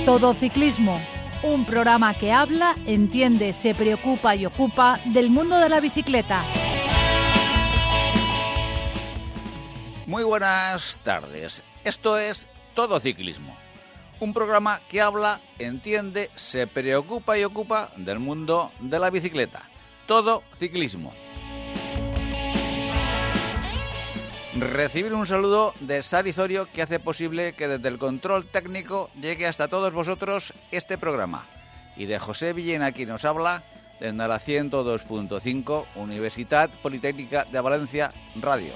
Todo Ciclismo, un programa que habla, entiende, se preocupa y ocupa del mundo de la bicicleta. Muy buenas tardes. Esto es Todo Ciclismo, un programa que habla, entiende, se preocupa y ocupa del mundo de la bicicleta. Todo Ciclismo. Recibir un saludo de Sari Zorio, que hace posible que desde el control técnico llegue hasta todos vosotros este programa. Y de José Villena, quien nos habla desde la 102.5 Universitat Politécnica de Valencia Radio.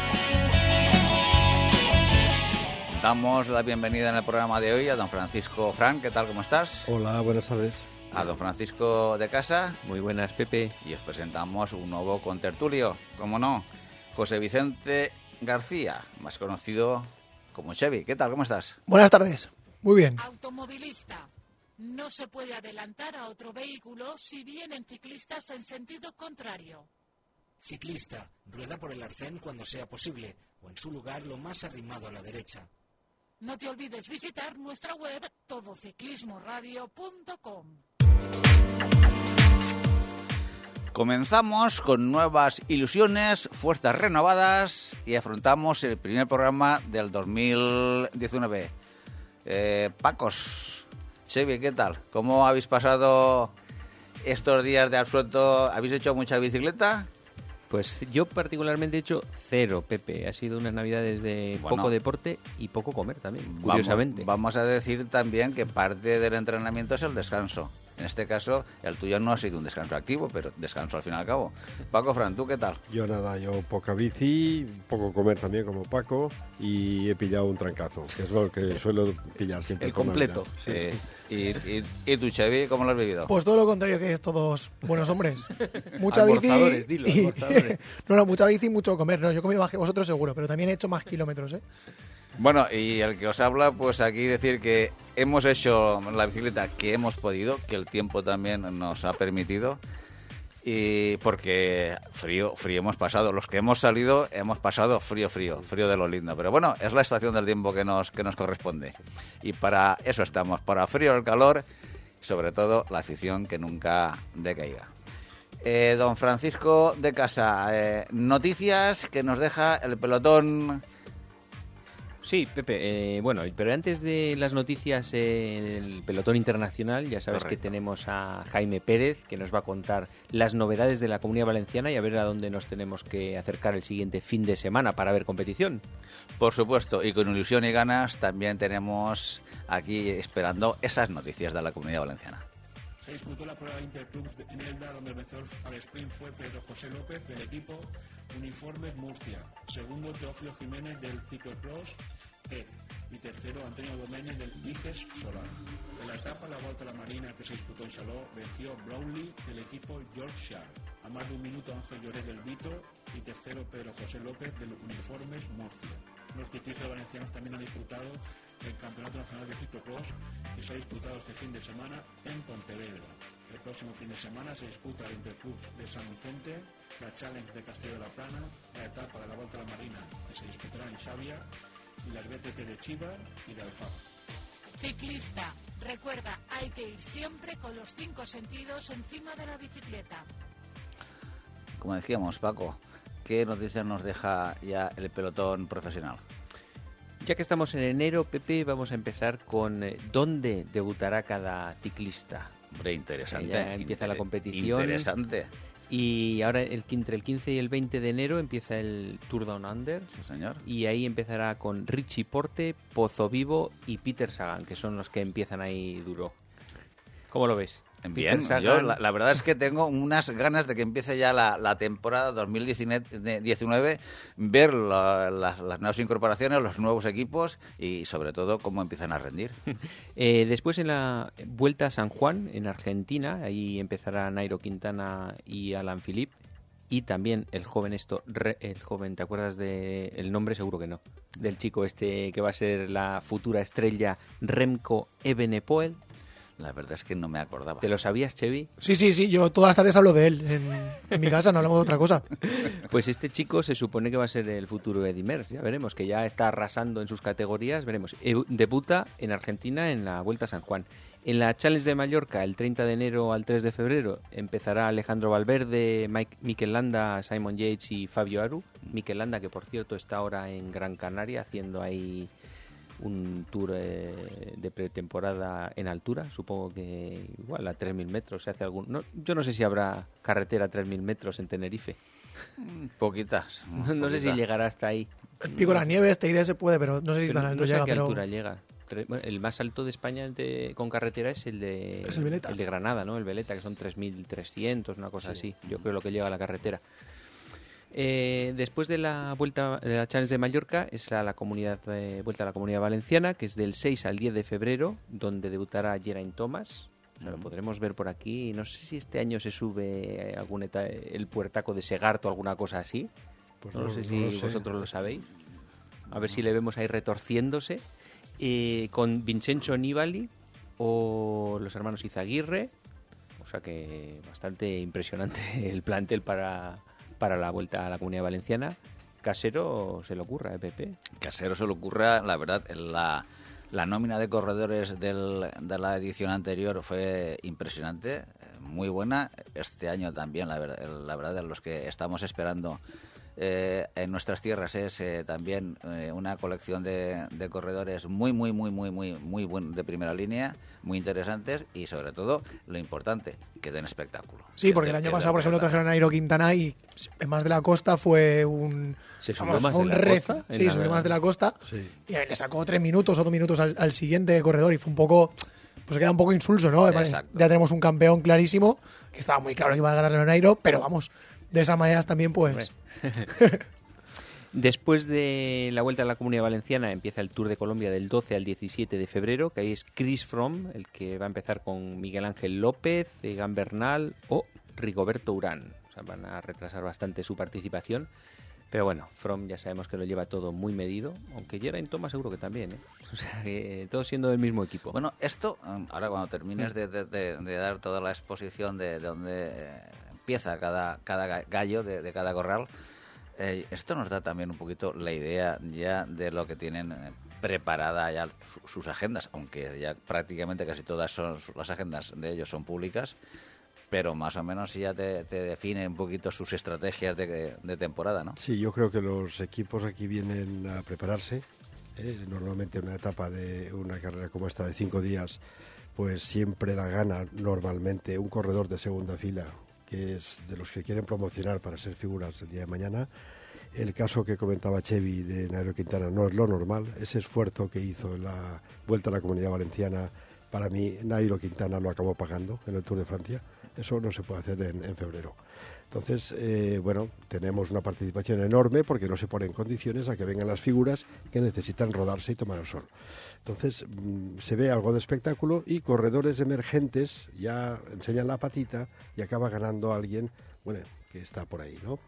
Damos la bienvenida en el programa de hoy a don Francisco Fran. ¿Qué tal? ¿Cómo estás? Hola, buenas tardes. A don Francisco de Casa. Muy buenas, Pepe. Y os presentamos un nuevo contertulio, ¿cómo no? José Vicente García, más conocido como Chevy. ¿Qué tal? ¿Cómo estás? Buenas tardes. Muy bien. Automovilista. No se puede adelantar a otro vehículo si vienen ciclistas en sentido contrario. Ciclista. Rueda por el arcén cuando sea posible, o en su lugar lo más arrimado a la derecha. No te olvides visitar nuestra web todociclismoradio.com. Comenzamos con nuevas ilusiones, fuerzas renovadas y afrontamos el primer programa del 2019. Pacos, Chevy, ¿qué tal? ¿Cómo habéis pasado estos días de asueto? ¿Habéis hecho mucha bicicleta? Pues yo particularmente he hecho cero, Pepe. Ha sido unas navidades de poco deporte y poco comer también, curiosamente. Vamos a decir también que parte del entrenamiento es el descanso. En este caso, el tuyo no ha sido un descanso activo, pero descanso al fin y al cabo. Paco, Fran, ¿tú qué tal? Yo nada, yo poca bici, poco comer también como Paco y he pillado un trancazo, que es lo que suelo pillar siempre. El completo. Sí. ¿Y tú, Chevy, cómo lo has vivido? Pues todo lo contrario, que es todos buenos hombres. Mucha bici. Dilo, almorzadores. No, mucha bici y mucho comer. No, yo comí más que vosotros seguro, pero también he hecho más kilómetros, ¿eh? Bueno, y el que os habla, pues aquí decir que hemos hecho la bicicleta que hemos podido, que el tiempo también nos ha permitido, y porque frío hemos pasado. Los que hemos salido hemos pasado frío de lo lindo. Pero bueno, es la estación del tiempo que nos corresponde. Y para eso estamos, para frío el calor, y sobre todo la afición que nunca decaiga. Don Francisco de Casa, noticias que nos deja el pelotón. Sí, Pepe, bueno, pero antes de las noticias en el pelotón internacional, ya sabes Correcto. que tenemos a Jaime Pérez, que nos va a contar las novedades de la Comunidad Valenciana y a ver a dónde nos tenemos que acercar el siguiente fin de semana para ver competición. Por supuesto, y con ilusión y ganas también tenemos aquí esperando esas noticias de la Comunidad Valenciana. Se disputó la prueba de Interclubs en Elda, donde el vencedor al sprint fue Pedro José López del equipo Uniformes Murcia, segundo Teófilo Jiménez del Ciclocross E y tercero Antonio Doménez del Viges Solar. En la etapa La Volta a la Marina, que se disputó en Saló, venció Brownlee del equipo Yorkshire, a más de un minuto Ángel Lloret del Vito y tercero Pedro José López del Uniformes Murcia. Los ciclistas valencianos también han disputado el Campeonato Nacional de Ciclocross, que se ha disputado este fin de semana en Pontevedra. El próximo fin de semana se disputa el Interclubs de San Vicente, la Challenge de Castillo de la Plana, la etapa de la Volta a la Marina, que se disputará en Xàbia, y las BTT de Chiva y de Alfama. Ciclista, recuerda, hay que ir siempre con los 5 sentidos encima de la bicicleta. Como decíamos, Paco, ¿qué noticias nos deja ya el pelotón profesional? Ya que estamos en enero, Pepe, vamos a empezar con dónde debutará cada ciclista. Hombre, interesante. Ya empieza la competición. Interesante. Y ahora entre el 15 y el 20 de enero empieza el Tour Down Under. Sí, señor. Y ahí empezará con Richie Porte, Pozo Vivo y Peter Sagan, que son los que empiezan ahí duro. ¿Cómo lo ves? Bien, yo la verdad es que tengo unas ganas de que empiece ya la temporada 2019, ver las nuevas incorporaciones, los nuevos equipos y sobre todo cómo empiezan a rendir. Después en la Vuelta a San Juan, en Argentina, ahí empezará Nairo Quintana y Alain Philippe. Y también el joven, ¿te acuerdas del nombre? Seguro que no. Del chico este que va a ser la futura estrella, Remco Evenepoel. La verdad es que no me acordaba. ¿Te lo sabías, Chevy? Sí, yo todas las tardes hablo de él en mi casa, no hablamos de otra cosa. Pues este chico se supone que va a ser el futuro Eddy Merckx, ya veremos, que ya está arrasando en sus categorías, veremos. Debuta en Argentina en la Vuelta a San Juan. En la Challenge de Mallorca, el 30 de enero al 3 de febrero, empezará Alejandro Valverde, Mikel Landa, Simon Yates y Fabio Aru. Mikel Landa, que por cierto está ahora en Gran Canaria haciendo ahí un tour de pretemporada en altura. Supongo que igual a 3.000 metros se hace algún... No, yo no sé si habrá carretera a 3.000 metros en Tenerife. Poquitas. No sé si llegará hasta ahí. El Pico de las Nieves, esta idea se puede, pero no sé si tan alto no sé llega. a qué pero... altura llega. Bueno, el más alto de España con carretera es el de Veleta. el de Granada, ¿no? El Veleta, que son 3.300, una cosa así. Yo creo lo que llega a la carretera. Después de la vuelta de la Challenge de Mallorca es vuelta a la Comunidad Valenciana, que es del 6 al 10 de febrero, donde debutará Geraint Thomas. O sea, lo podremos ver por aquí. No sé si este año se sube el puertaco de Segart o alguna cosa así. Pues no sé si vosotros lo sabéis. A ver si le vemos ahí retorciéndose. Con Vincenzo Nibali o los hermanos Izaguirre. O sea que bastante impresionante el plantel para la vuelta a la Comunidad Valenciana. Casero se le ocurra, Pepe. Casero se le ocurra, la verdad, la nómina de corredores de la edición anterior fue impresionante, muy buena. Este año también, la verdad, de los que estamos esperando en nuestras tierras es también una colección de corredores muy de primera línea, muy interesantes y sobre todo lo importante, que den espectáculo. Sí, porque el año pasado, por ejemplo, trajeron a Nairo Quintana y en Más de la Costa fue un... ¿Se subió más de la costa? Sí, subió Más de la Costa Sí. y le sacó 3 minutos o 2 minutos al siguiente corredor y fue un poco... Pues queda un poco insulso, ¿no? Exacto. Ya tenemos un campeón clarísimo, que estaba muy claro que iba a ganar a Nairo, pero vamos, de esa manera también pues... Después de la Vuelta a la Comunidad Valenciana empieza el Tour de Colombia del 12 al 17 de febrero, que ahí es Chris Froome, el que va a empezar con Miguel Ángel López, Egan Bernal o Rigoberto Urán. O sea, van a retrasar bastante su participación. Pero bueno, Froome ya sabemos que lo lleva todo muy medido, aunque Geraint Thomas seguro que también, ¿eh? O sea, que todos siendo del mismo equipo. Bueno, esto, ahora cuando termines de dar toda la exposición de donde empieza cada gallo de cada corral, esto nos da también un poquito la idea ya de lo que tienen preparada ya sus agendas, aunque ya prácticamente casi todas las agendas de ellos son públicas, pero más o menos ya te define un poquito sus estrategias de temporada, ¿no? Sí, yo creo que los equipos aquí vienen a prepararse. Normalmente una etapa de una carrera como esta de 5 días, pues siempre la gana normalmente un corredor de segunda fila, que es de los que quieren promocionar para ser figuras el día de mañana. El caso que comentaba Chevy de Nairo Quintana no es lo normal. Ese esfuerzo que hizo en la Vuelta a la Comunidad Valenciana, para mí Nairo Quintana lo acabó pagando en el Tour de Francia. Eso no se puede hacer en febrero. Entonces, bueno, tenemos una participación enorme porque no se pone en condiciones a que vengan las figuras que necesitan rodarse y tomar el sol. Entonces, se ve algo de espectáculo y corredores emergentes ya enseñan la patita y acaba ganando alguien, bueno, que está por ahí, ¿no?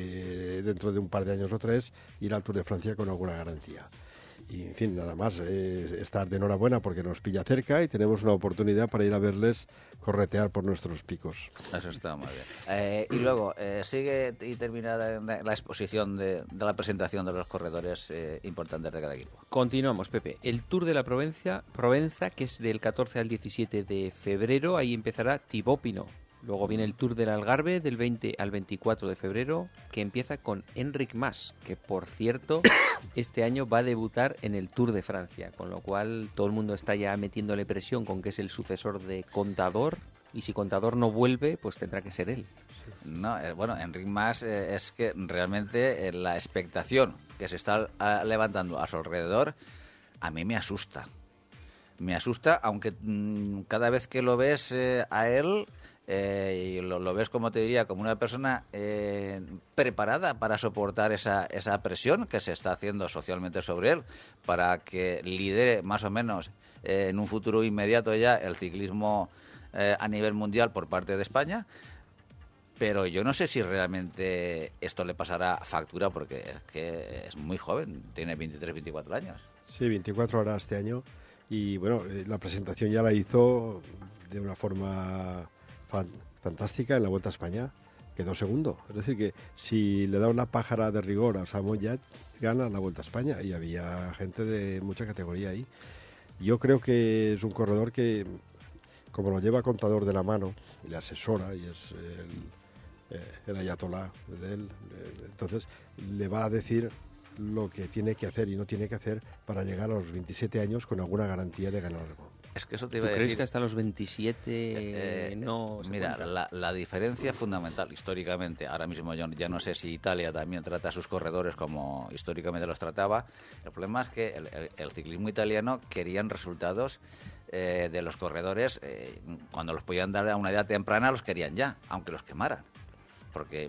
Que dentro de un par de años o 3 irá al Tour de Francia con alguna garantía. Y, en fin, nada más, estar de enhorabuena porque nos pilla cerca y tenemos una oportunidad para ir a verles corretear por nuestros picos. Eso está muy bien. Y luego, sigue y termina la exposición de la presentación de los corredores importantes de cada equipo. Continuamos, Pepe. El Tour de la Provenza, que es del 14 al 17 de febrero, ahí empezará Thibaut Pinot. Luego viene el Tour del Algarve del 20 al 24 de febrero, que empieza con Enric Mas, que por cierto este año va a debutar en el Tour de Francia, con lo cual todo el mundo está ya metiéndole presión con que es el sucesor de Contador, y si Contador no vuelve, pues tendrá que ser él. No, bueno, Enric Mas es que realmente la expectación que se está levantando a su alrededor a mí me asusta. Me asusta, aunque cada vez que lo ves a él... y lo ves, como te diría, como una persona preparada para soportar esa presión que se está haciendo socialmente sobre él, para que lidere más o menos en un futuro inmediato ya el ciclismo a nivel mundial por parte de España. Pero yo no sé si realmente esto le pasará factura, porque es que es muy joven, tiene 23, 24 años. Sí, 24 horas este año. Y bueno, la presentación ya la hizo de una forma fantástica en la Vuelta a España. Quedó segundo. Es decir, que si le da una pájara de rigor a Samuel Yates, gana la Vuelta a España. Y había gente de mucha categoría ahí. Yo creo que es un corredor que, como lo lleva Contador de la mano y le asesora, y es el ayatolá de él, entonces le va a decir lo que tiene que hacer y no tiene que hacer para llegar a los 27 años con alguna garantía de ganar algo. Es que eso te iba a ¿Tú decir. crees que hasta los 27 no se Mira, cuenta? la diferencia fundamental históricamente, ahora mismo yo ya no sé si Italia también trata a sus corredores como históricamente los trataba. El problema es que el ciclismo italiano querían resultados de los corredores, cuando los podían dar a una edad temprana los querían ya, aunque los quemaran. Porque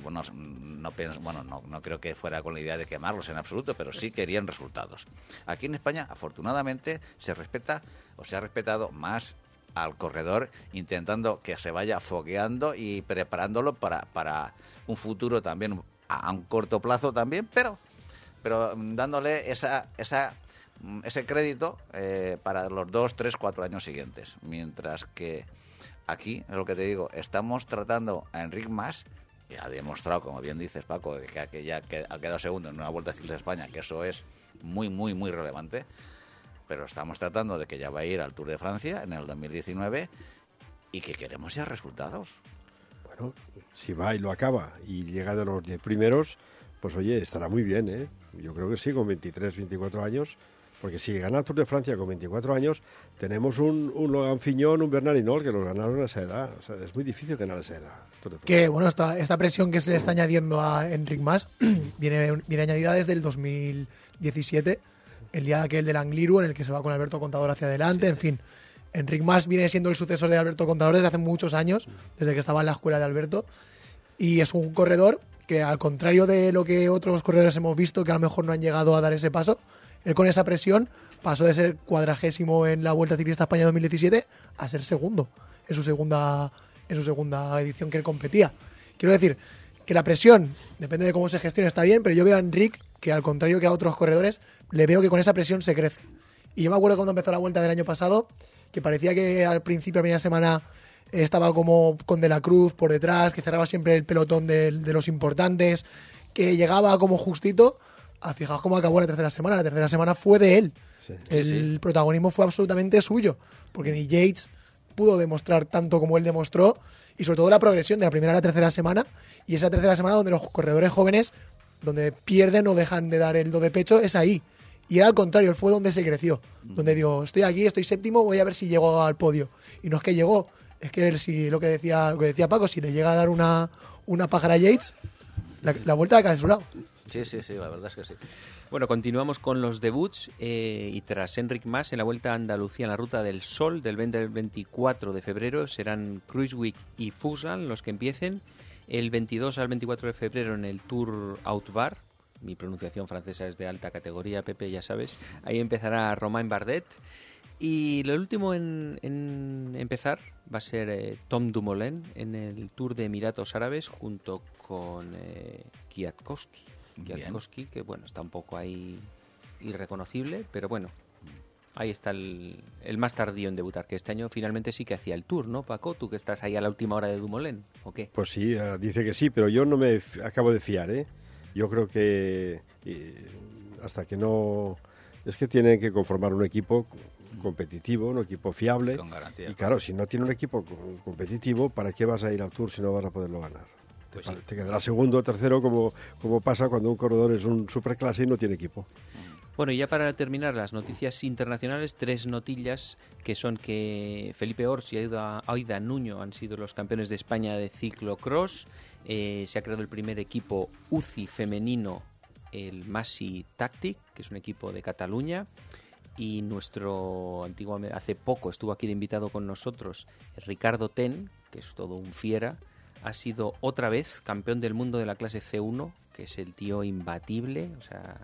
no creo que fuera con la idea de quemarlos en absoluto, pero sí querían resultados. Aquí en España, afortunadamente, se respeta o se ha respetado más al corredor, intentando que se vaya fogueando y preparándolo para un futuro también, a un corto plazo también, pero dándole ese crédito para los 2, 3, 4 años siguientes. Mientras que aquí, es lo que te digo, estamos tratando a Enric Mas, que ha demostrado, como bien dices, Paco, que ya ha quedado segundo en una Vuelta Ciclista de España, que eso es muy, muy, muy relevante, pero estamos tratando de que ya va a ir al Tour de Francia en el 2019 y que queremos ya resultados. Bueno, si va y lo acaba y llega de los 10 primeros, pues oye, estará muy bien, ¿eh? Yo creo que sí, con 23, 24 años, porque si gana el Tour de Francia con 24 años, tenemos un Logan Fignon, un Bernard Hinault, que los ganaron a esa edad. O sea, es muy difícil ganar a esa edad. Que bueno, esta presión que se le está añadiendo a Enric Mas viene añadida desde el 2017, el día aquel del Angliru, en el que se va con Alberto Contador hacia adelante, en fin. Enric Mas viene siendo el sucesor de Alberto Contador desde hace muchos años, desde que estaba en la escuela de Alberto, y es un corredor que, al contrario de lo que otros corredores hemos visto, que a lo mejor no han llegado a dar ese paso, él con esa presión pasó de ser 40º en la Vuelta Ciclista España 2017 a ser segundo en su segunda edición que él competía. Quiero decir que la presión, depende de cómo se gestione, está bien, pero yo veo a Enric que, al contrario que a otros corredores, le veo que con esa presión se crece. Y yo me acuerdo cuando empezó la Vuelta del año pasado, que parecía que al principio, la primera semana, estaba como con De la Cruz por detrás, que cerraba siempre el pelotón de los importantes, que llegaba como justito. Fijaos cómo acabó la tercera semana. La tercera semana fue de él. Sí. El protagonismo fue absolutamente suyo, porque ni Yates pudo demostrar tanto como él demostró, y sobre todo la progresión de la primera a la tercera semana, y esa tercera semana donde los corredores jóvenes, donde pierden o dejan de dar el do de pecho, es ahí. Y era al contrario, él fue donde se creció, donde digo, estoy aquí, estoy séptimo, voy a ver si llego al podio. Y no es que llegó, es que él, si lo que decía Paco, si le llega a dar una pájara a Yates, la vuelta la cae de su lado. Sí, la verdad es que sí. Bueno, continuamos con los debuts y tras Enric Mas en la Vuelta a Andalucía en la Ruta del Sol del 20 al 24 de febrero serán Kruijswijk y Fuglsang los que empiecen. El 22 al 24 de febrero en el Tour Outbar, mi pronunciación francesa es de alta categoría, Pepe, ya sabes. Ahí empezará Romain Bardet. Y lo último en empezar va a ser Tom Dumoulin en el Tour de Emiratos Árabes junto con Kwiatkowski, que bueno, está un poco ahí irreconocible, pero bueno, ahí está el más tardío en debutar, que este año finalmente sí que hacía el Tour, ¿no, Paco? Tú que estás ahí a la última hora de Dumoulin, ¿o qué? Pues sí, dice que sí, pero yo no me acabo de fiar, ¿eh? Yo creo que hasta que no... Es que tienen que conformar un equipo competitivo, un equipo fiable. Con garantía. Y claro, si no tiene un equipo competitivo, ¿para qué vas a ir al Tour si no vas a poderlo ganar? Pues te quedará segundo o tercero, como pasa cuando un corredor es un superclase y no tiene equipo. Bueno, y ya para terminar las noticias internacionales, 3 notillas, que son que Felipe Ors y Aida Nuño han sido los campeones de España de ciclocross. Se ha creado el primer equipo UCI femenino, el Masi Tactic, que es un equipo de Cataluña. Y nuestro antiguo, hace poco estuvo aquí de invitado con nosotros, Ricardo Ten, que es todo un fiera, ha sido otra vez campeón del mundo de la clase C1, que es el tío imbatible, o sea,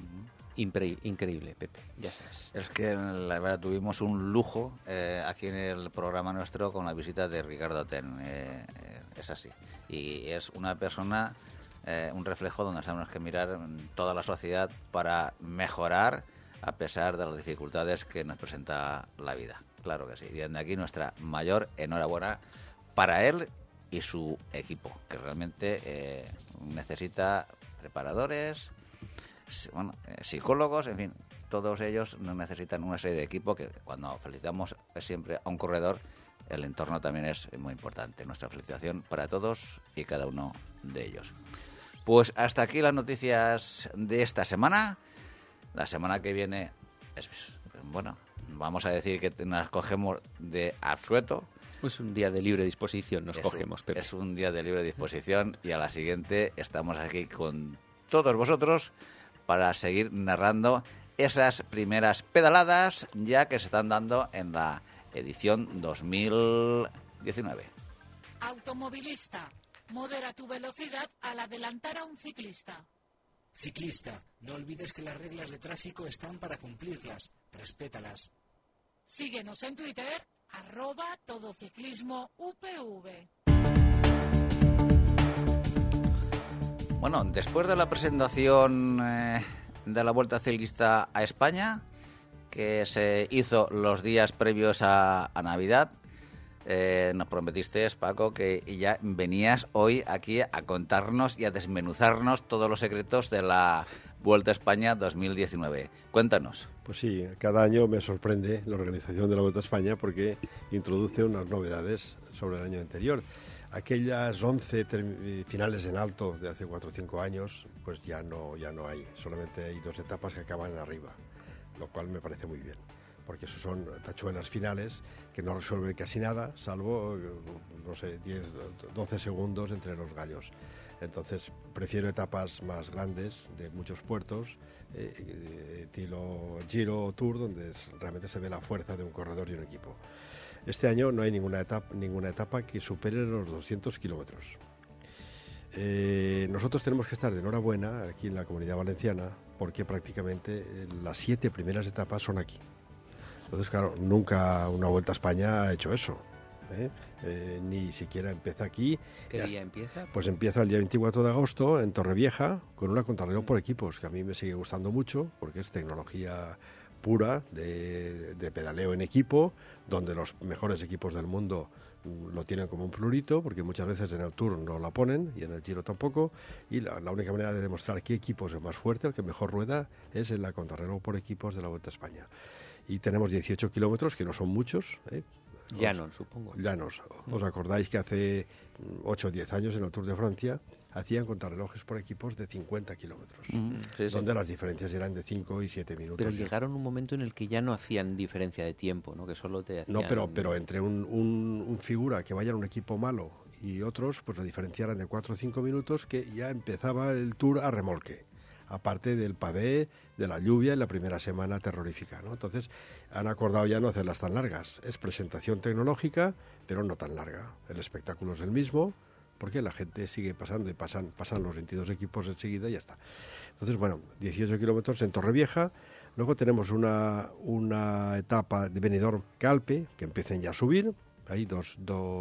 increíble, Pepe, ya sabes. Es que la verdad tuvimos un lujo aquí en el programa nuestro con la visita de Ricardo Ten, es así. Y es una persona, un reflejo donde tenemos que mirar toda la sociedad para mejorar a pesar de las dificultades que nos presenta la vida. Claro que sí. Y desde aquí nuestra mayor enhorabuena para él y su equipo, que realmente necesita preparadores, psicólogos, en fin, todos ellos necesitan una serie de equipo que cuando felicitamos siempre a un corredor, el entorno también es muy importante. Nuestra felicitación para todos y cada uno de ellos. Pues hasta aquí las noticias de esta semana. La semana que viene, vamos a decir que nos cogemos de asueto. Es un día de libre disposición, cogemos, Pepe. Es un día de libre disposición y a la siguiente estamos aquí con todos vosotros para seguir narrando esas primeras pedaladas ya que se están dando en la edición 2019. Automovilista, modera tu velocidad al adelantar a un ciclista. Ciclista, no olvides que las reglas de tráfico están para cumplirlas. Respétalas. Síguenos en Twitter, @todociclismoupv. Bueno, después de la presentación de la Vuelta Ciclista a España, que se hizo los días previos a Navidad, nos prometiste, Paco, que ya venías hoy aquí a contarnos y a desmenuzarnos todos los secretos de la Vuelta a España 2019. Cuéntanos. Pues sí, cada año me sorprende la organización de la Vuelta a España porque introduce unas novedades sobre el año anterior. Aquellas 11 finales en alto de hace 4 o 5 años, pues ya no hay. Solamente hay 2 etapas que acaban arriba, lo cual me parece muy bien, porque eso son tachuelas finales que no resuelven casi nada, salvo, 10, 12 segundos entre los gallos. Entonces, prefiero etapas más grandes, de muchos puertos, estilo Giro o Tour, donde realmente se ve la fuerza de un corredor y un equipo. Este año no hay ninguna etapa que supere los 200 kilómetros. Nosotros tenemos que estar de enhorabuena aquí en la Comunidad Valenciana, porque prácticamente las 7 primeras etapas son aquí. Entonces, claro, nunca una Vuelta a España ha hecho eso. Ni siquiera empieza aquí. ¿Qué día empieza? Pues empieza el día 24 de agosto en Torrevieja con una contrarreloj por equipos, que a mí me sigue gustando mucho porque es tecnología pura de pedaleo en equipo, donde los mejores equipos del mundo lo tienen como un plurito, porque muchas veces en el Tour no la ponen y en el Giro tampoco, y la única manera de demostrar qué equipo es el más fuerte, el que mejor rueda, es en la contrarreloj por equipos de la Vuelta a España. Y tenemos 18 kilómetros, que no son muchos, Llanos, supongo. Llanos. ¿Os acordáis que hace 8 o 10 años en el Tour de Francia hacían contrarrelojes por equipos de 50 kilómetros, donde las diferencias eran de 5 y 7 minutos? Pero llegaron un momento en el que ya no hacían diferencia de tiempo, ¿no? Que solo te hacían... No, pero entre un figura que vaya en un equipo malo y otros, pues la diferencia eran de 4 o 5 minutos, que ya empezaba el Tour a remolque. Aparte del pavé, de la lluvia y la primera semana terrorífica, ¿no? Entonces han acordado ya no hacerlas tan largas. Es presentación tecnológica, pero no tan larga. El espectáculo es el mismo, porque la gente sigue pasando y pasan los 22 equipos enseguida y ya está. Entonces, bueno, 18 kilómetros en Torrevieja. Luego tenemos una etapa de Benidorm-Calpe, que empiecen ya a subir. Hay dos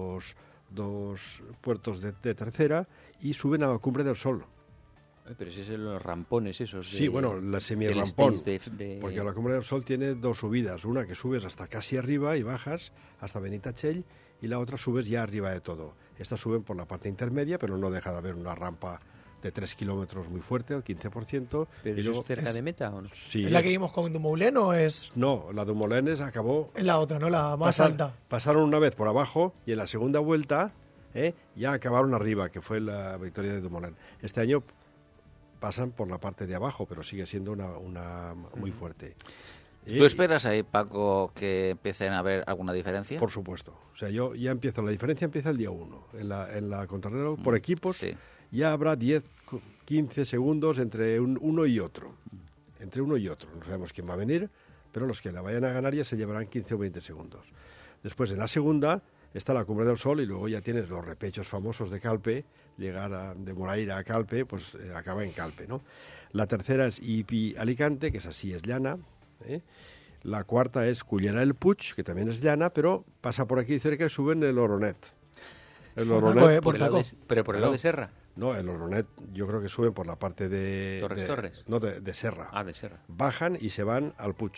puertos de tercera y suben a la Cumbre del Sol. Pero ese es los rampones esos. Sí, bueno, la semi-rampón, porque la Cumbre del Sol tiene 2 subidas. Una que subes hasta casi arriba y bajas hasta Benitachell, y la otra subes ya arriba de todo. Estas suben por la parte intermedia, pero no deja de haber una rampa de 3 kilómetros muy fuerte, el 15%. ¿Pero eso es cerca de meta o no? Sí. ¿Es la que vimos con Dumoulin o es...? No, la Dumoulin acabó... Es la otra, ¿no? La más alta. Pasaron una vez por abajo y en la segunda vuelta ya acabaron arriba, que fue la victoria de Dumoulin. Este año pasan por la parte de abajo, pero sigue siendo una muy fuerte. ¿Tú esperas ahí, Paco, que empiecen a haber alguna diferencia? Por supuesto. O sea, yo ya empiezo, la diferencia empieza el día 1. En la contrarreloj por equipos ya habrá 10, 15 segundos entre uno y otro. Entre uno y otro. No sabemos quién va a venir, pero los que la vayan a ganar ya se llevarán 15 o 20 segundos. Después, en la segunda, está la Cumbre del Sol y luego ya tienes los repechos famosos de Calpe. Llegar de Moraira a Calpe, pues acaba en Calpe, ¿no? La tercera es Ipi-Alicante, que es así, es llana. La cuarta es Cullera del Puig, que también es llana, pero pasa por aquí cerca y suben el Oronet. El Oronet pero por el lado de Serra. No, el Oronet yo creo que suben por la parte de... Torres. No, de Serra. Ah, de Serra. Bajan y se van al Puig.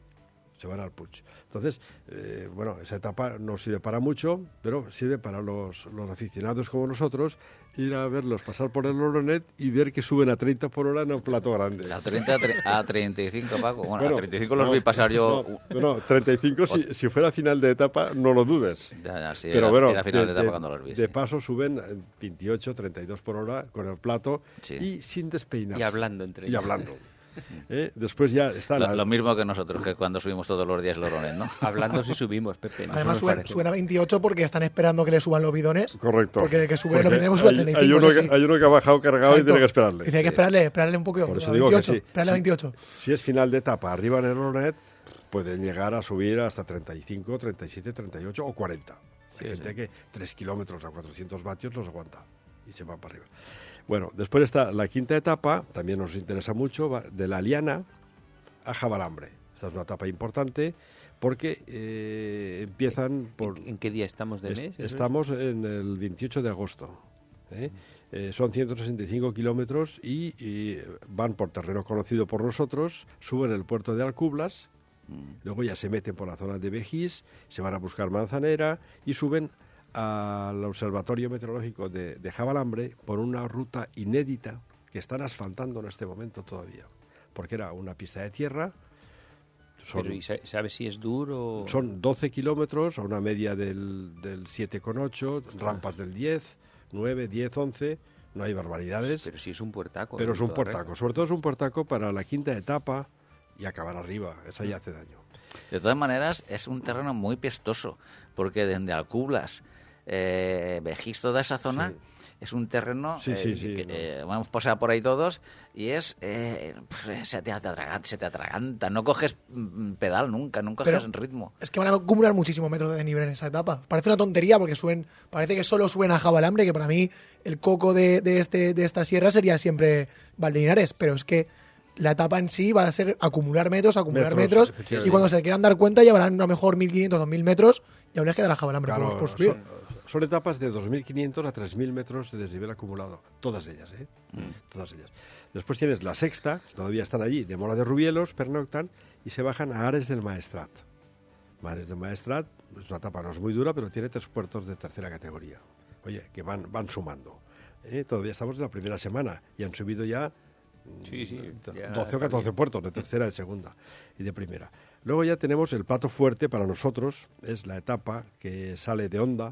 Entonces, bueno, esa etapa no sirve para mucho, pero sirve para los aficionados como nosotros, ir a verlos pasar por el Oronet y ver que suben a 30 por hora en un plato grande. A 30, a 35, Paco. Bueno, a 35 los vi pasar yo. No, 35 si fuera final de etapa, no lo dudes. Ya, sí, pero era final de etapa cuando los vi. De paso suben 28, 32 por hora con el plato y sin despeinarse. Y hablando entre ellos. Y hablando. Después ya está lo mismo que nosotros, que cuando subimos todos los días el Oronet, ¿no? Hablando si subimos, Pepe. ¿no? Además suben a 28 porque están esperando que le suban los bidones. Correcto. Porque de que sube lo que tenemos sube a 35. Hay uno que ha bajado cargado. Exacto. Y tiene que esperarle. Y tiene que esperarle un poquito. Por eso 28, digo que esperarle a 28. Si es final de etapa arriba en el Oronet, pueden llegar a subir hasta 35, 37, 38 o 40. Hay gente que 3 kilómetros a 400 vatios los aguanta y se va para arriba. Bueno, después está la quinta etapa, también nos interesa mucho, va de La Liana a Javalambre. Esta es una etapa importante porque empiezan por... ¿En qué día estamos de mes? Estamos en el 28 de agosto. Son 165 kilómetros y van por terreno conocido por nosotros, suben el puerto de Alcublas, luego ya se meten por la zona de Vejís, se van a buscar Manzanera y suben al Observatorio Meteorológico de Javalambre por una ruta inédita que están asfaltando en este momento todavía, porque era una pista de tierra. Pero ¿y sabes si es duro? Son 12 kilómetros a una media del 7,8, rampas del 10, 9, 10, 11, no hay barbaridades. Pero sí es un puertaco. Pero es un puertaco, sobre todo es un puertaco para la quinta etapa y acabar arriba, esa ya hace daño. De todas maneras, es un terreno muy piestoso, porque desde Alcublas, Vejís, toda esa zona, es un terreno que vamos a pasar por ahí todos y es se te atraganta, no coges pedal nunca coges ritmo. Es que van a acumular muchísimos metros de desnivel en esa etapa. Parece una tontería porque parece que solo suben a Javalambre, que para mí el coco de esta sierra sería siempre Valdelinares, pero es que la etapa en sí va a ser acumular metros, y cuando se quieran dar cuenta llevarán a lo mejor 1.500 o 2.000 metros y aún les quedará Javalambre por subir. Son etapas de 2.500 a 3.000 metros de desnivel acumulado, todas ellas, todas ellas. Después tienes la sexta, todavía están allí, de Mora de Rubielos, pernoctan y se bajan a Ares del Maestrat. Ares del Maestrat es una etapa no es muy dura, pero tiene 3 puertos de tercera categoría. Oye, que van sumando. Todavía estamos en la primera semana y han subido ya 12 o 14 puertos de tercera, de segunda y de primera. Luego ya tenemos el plato fuerte para nosotros, es la etapa que sale de Honda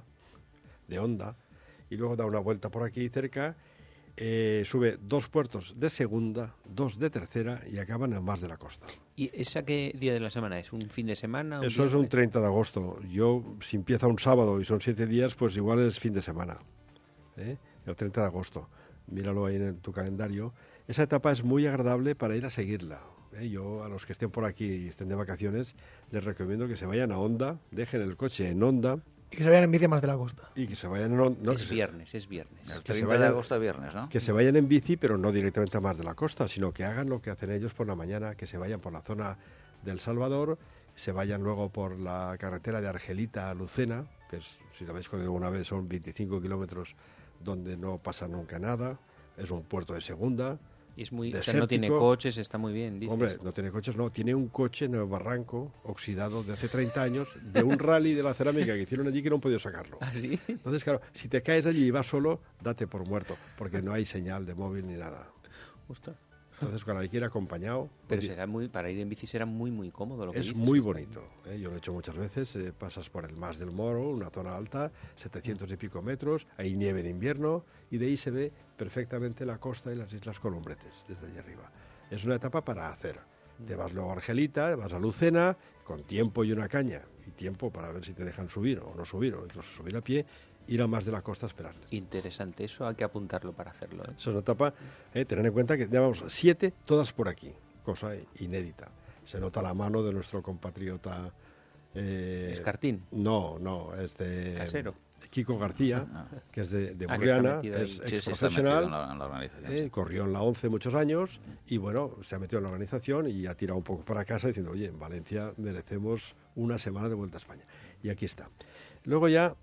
y luego da una vuelta por aquí cerca, sube 2 puertos de segunda, 2 de tercera y acaban en Mas de la Costa. ¿Y esa qué día de la semana es? ¿Un fin de semana? Eso es un 30 de agosto. Si empieza un sábado y son 7 días, pues igual es fin de semana. El 30 de agosto. Míralo ahí en tu calendario. Esa etapa es muy agradable para ir a seguirla. Yo, a los que estén por aquí y estén de vacaciones, les recomiendo que se vayan a Honda, dejen el coche en Honda. Y que se vayan en bici a Mas de la Costa. Y que se vayan en Honda. Es viernes. El 30 de agosto viernes, ¿no? Que se vayan en bici, pero no directamente a Mas de la Costa, sino que hagan lo que hacen ellos por la mañana, que se vayan por la zona del Salvador, se vayan luego por la carretera de Argelita a Lucena, que es, si la veis alguna vez, son 25 kilómetros donde no pasa nunca nada, es un puerto de segunda. Y es muy, o sea, no tiene coches, está muy bien. Dices. Hombre, no tiene coches, no. Tiene un coche en el barranco, oxidado de hace 30 años, de un rally de la cerámica que hicieron allí que no han podido sacarlo. ¿Ah, sí? Entonces, claro, si te caes allí y vas solo, date por muerto, porque no hay señal de móvil ni nada. Justo. Entonces, cuando hay que ir acompañado... Pero para ir en bici será muy, muy cómodo. Lo que es dices, muy bonito. Yo lo he hecho muchas veces. Pasas por el Mas del Moro, una zona alta, 700 y pico metros, hay nieve en invierno, y de ahí se ve perfectamente la costa y las Islas Columbretes, desde allí arriba. Es una etapa para hacer. Te vas luego a Argelita, vas a Lucena, con tiempo y una caña, y tiempo para ver si te dejan subir o no subir, o incluso subir a pie, ir a Mas de la Costa a esperarles. Interesante, eso hay que apuntarlo para hacerlo. Eso es una etapa, tener en cuenta que llevamos 7 todas por aquí, cosa inédita. Se nota la mano de nuestro compatriota... ¿Escartín? No, es de... Casero. Kiko García, que es de Burriana, es ex-profesional, en la organización, corrió en la 11 muchos años y bueno, se ha metido en la organización y ha tirado un poco para casa diciendo, oye, en Valencia merecemos una semana de Vuelta a España. Y aquí está. Luego ya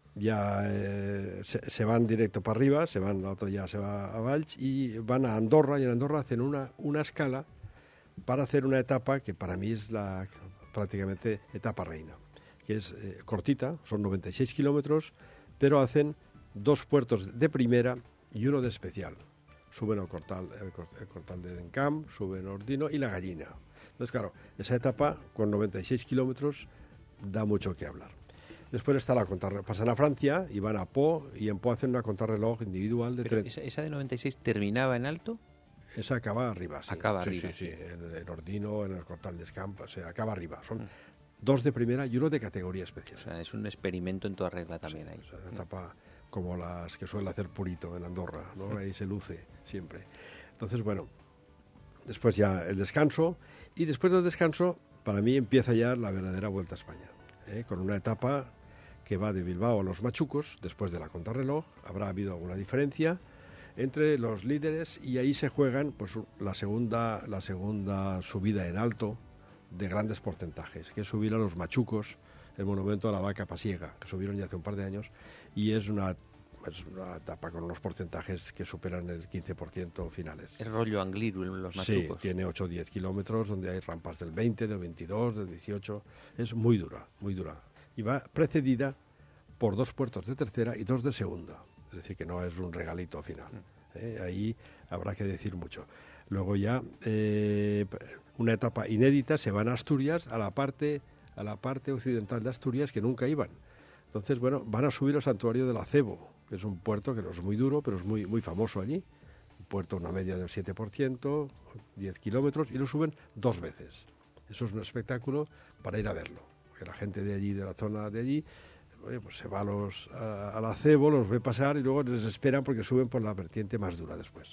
ya se van directo para arriba, la otra ya se va a Valls y van a Andorra, y en Andorra hacen una escala para hacer una etapa que para mí es la prácticamente etapa reina, que es cortita, son 96 kilómetros, pero hacen 2 puertos de primera y uno de especial. Suben el Cortal de Dencamp, suben Ordino y La Gallina. Entonces, claro, esa etapa con 96 kilómetros da mucho que hablar. Después está la contrarreloj. Pasan a Francia y van a Po, y en Po hacen una contrarreloj individual de 30. ¿Esa de 96 terminaba en alto? Esa acaba arriba, sí. Acaba sí, arriba. Sí. En Ordino, en el Cortal de Dencamp, o sea, acaba arriba. Son 2 de primera y uno de categoría especial. O sea, es un experimento en toda regla también ahí. O sea, una etapa como las que suele hacer Purito en Andorra, ¿no? Ahí se luce siempre. Entonces, bueno, después ya el descanso, y después del descanso, para mí empieza ya la verdadera Vuelta a España, con una etapa que va de Bilbao a Los Machucos, después de la contrarreloj. Habrá habido alguna diferencia entre los líderes, y ahí se juegan pues la segunda subida en alto de grandes porcentajes, que es subir a Los Machucos, el monumento a la vaca pasiega, que subieron ya hace un par de años, y es una etapa con unos porcentajes que superan el 15% finales. Es rollo Angliru en Los Machucos. Sí, tiene 8 o 10 kilómetros, donde hay rampas del 20, del 22, del 18. Es muy dura, muy dura. Y va precedida por 2 puertos de tercera y 2 de segunda. Es decir, que no es un regalito final. Ahí habrá que decir mucho. Luego ya, una etapa inédita, se van a Asturias, a la parte occidental de Asturias, que nunca iban. Entonces, bueno, van a subir al santuario del Acebo, que es un puerto que no es muy duro, pero es muy, muy famoso allí. Un puerto, una media del 7%, 10 kilómetros, y lo suben 2 veces. Eso es un espectáculo para ir a verlo. Porque la gente de allí, de la zona de allí, pues se va al Acebo, los ve pasar y luego les esperan porque suben por la vertiente más dura después.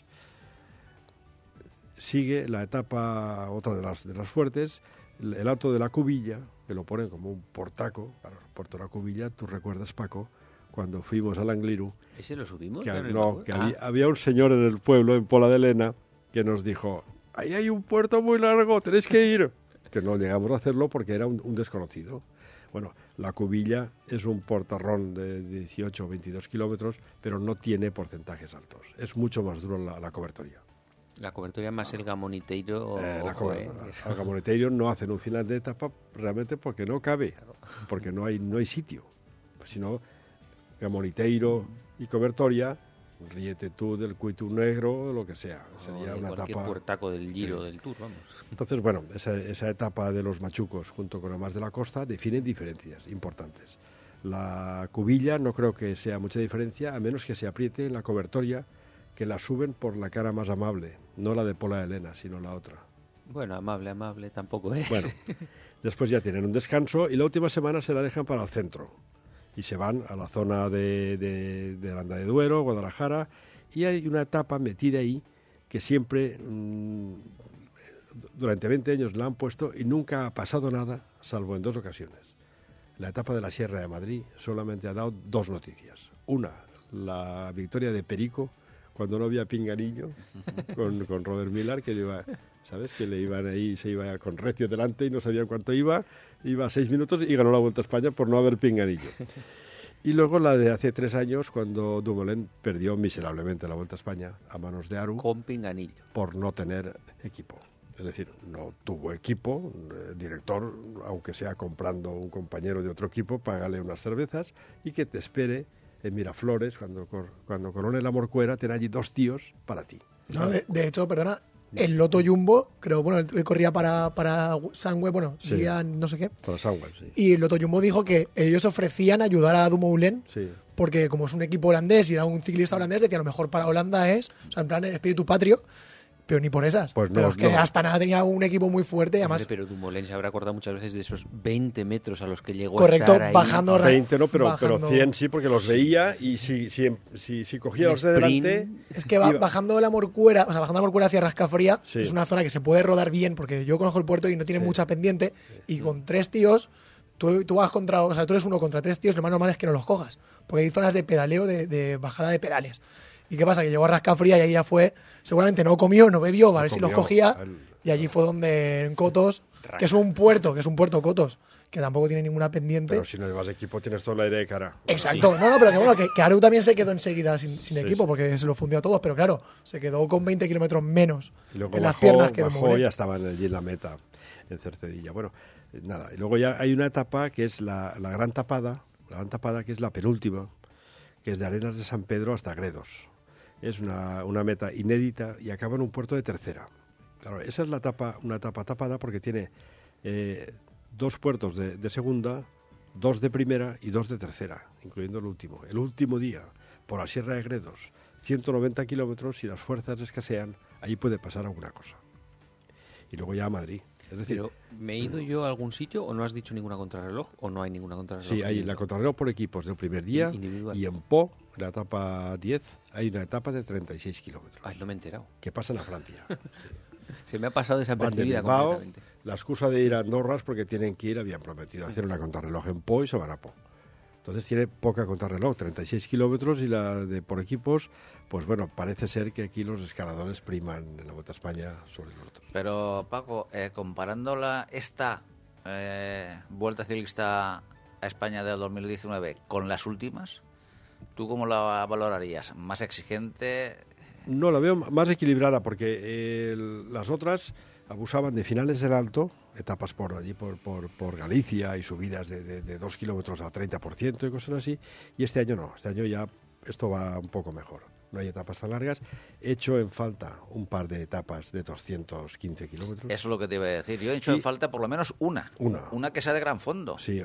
Sigue la etapa, otra de las fuertes, el Alto de la Cubilla, que lo ponen como un portaco. Claro, el Puerto de la Cubilla, tú recuerdas, Paco, cuando fuimos al Angliru. ¿Ese lo subimos? Que había un señor en el pueblo, en Pola de Lena, que nos dijo, ahí hay un puerto muy largo, tenéis que ir. Que no llegamos a hacerlo porque era un desconocido. Bueno, la Cubilla es un portarrón de 18 o 22 kilómetros, pero no tiene porcentajes altos. Es mucho más duro la cobertoría. La cobertoría más el Gamoniteiro. El Gamoniteiro no hacen un final de etapa realmente porque no cabe, porque no hay sitio. Si no, Gamoniteiro y cobertoria, ríete tú del Cuitu Negro, lo que sea. Sería una etapa. Puertaco del Giro del Tour, vamos. Entonces, bueno, esa etapa de Los Machucos junto con la más de la costa definen diferencias importantes. La Cubilla no creo que sea mucha diferencia, a menos que se apriete en la cobertoria, que la suben por la cara más amable, no la de Pola de Lena, sino la otra. Bueno, amable tampoco es. Bueno, después ya tienen un descanso y la última semana se la dejan para el centro. Y se van a la zona de Aranda de Duero, Guadalajara, y hay una etapa metida ahí que siempre, durante 20 años la han puesto y nunca ha pasado nada, salvo en 2 ocasiones. La etapa de la Sierra de Madrid solamente ha dado 2 noticias. Una, la victoria de Perico, cuando no había pinganillo, con Robert Millar, que iba, ¿sabes? Que le iban ahí, se iba con recio delante y no sabían cuánto iba a 6 minutos y ganó la Vuelta a España por no haber pinganillo. Y luego la de hace 3 años, cuando Dumoulin perdió miserablemente la Vuelta a España a manos de Aru. Con pinganillo. Por no tener equipo. Es decir, no tuvo equipo, director, aunque sea comprando un compañero de otro equipo, págale unas cervezas y que te espere en Miraflores, cuando corone la Morcuera, ten allí 2 tíos para ti. No, de hecho, perdona, el Lotto Jumbo, creo, bueno, él corría para Sunweb, bueno, sí, no sé qué. Para Sunweb, sí. Y el Lotto Jumbo dijo que ellos ofrecían ayudar a Dumoulin, sí, porque como es un equipo holandés y era un ciclista holandés, decía, lo mejor para Holanda es, o sea, en plan, espíritu patrio. Pero ni por esas. Pues no, pero es que hasta nada tenía un equipo muy fuerte. Además, pero Dumoulin se habrá acordado muchas veces de esos 20 metros a los que llegó correcto, a estar ahí. Bajando 20 no, pero 100 sí, porque los veía y si cogía los de delante... Es que bajando la Morcuera, o sea, bajando la Morcuera hacia Rascafría, sí, es una zona que se puede rodar bien, porque yo conozco el puerto y no tiene mucha pendiente, y con 3 tíos, tú vas contra, o sea, tú eres uno contra 3 tíos, lo más normal es que no los cojas, porque hay zonas de pedaleo, de bajada de pedales. ¿Y qué pasa? Que llegó a Rascafría y ahí ya fue, seguramente no comió, no bebió, a ver si los cogía, Y allí fue donde en Cotos, que es un puerto Cotos, que tampoco tiene ninguna pendiente. Pero si no llevas equipo tienes todo el aire de cara. Exacto, sí. No, pero que bueno, que Aru también se quedó enseguida sin equipo, sí. Porque se lo fundió a todos, pero claro, se quedó con 20 kilómetros menos y luego en las piernas que bajó, ya estaban allí en la meta, en Cercedilla. Bueno, nada, y luego ya hay una etapa que es la Gran Tapada, que es la penúltima, que es de Arenas de San Pedro hasta Gredos. Es una meta inédita y acaba en un puerto de tercera. Claro, esa es una etapa tapada porque tiene 2 puertos de segunda, 2 de primera y 2 de tercera, incluyendo el último. El último día, por la Sierra de Gredos, 190 kilómetros, si las fuerzas escasean, ahí puede pasar alguna cosa. Y luego ya a Madrid. Es decir, pero, ¿me he ido yo a algún sitio o no has dicho ninguna contrarreloj o no hay ninguna contrarreloj? Sí, hay la contrarreloj por equipos del primer día individual. Y en Po, la etapa 10, hay una etapa de 36 kilómetros. Ay, no me he enterado. Que pasan a Francia. Sí. Se me ha pasado desapercibida completamente. La excusa de ir a Andorra es porque tienen que ir, habían prometido hacer una contrarreloj en Po y se van a Po. Entonces tiene poca contrarreloj, 36 kilómetros, y la de por equipos, pues bueno, parece ser que aquí los escaladores priman en la Vuelta a España sobre los otros. Pero Paco, comparando esta Vuelta Ciclista a España del 2019 con las últimas, ¿tú cómo la valorarías? ¿Más exigente? No, la veo más equilibrada porque las otras abusaban de finales del alto, etapas por allí, por Galicia y subidas de 2 kilómetros al 30% y cosas así, y este año no, este año ya esto va un poco mejor. No hay etapas tan largas. He hecho en falta un par de etapas de 215 kilómetros. Eso es lo que te iba a decir. Yo he hecho en falta por lo menos una que sea de gran fondo. Sí,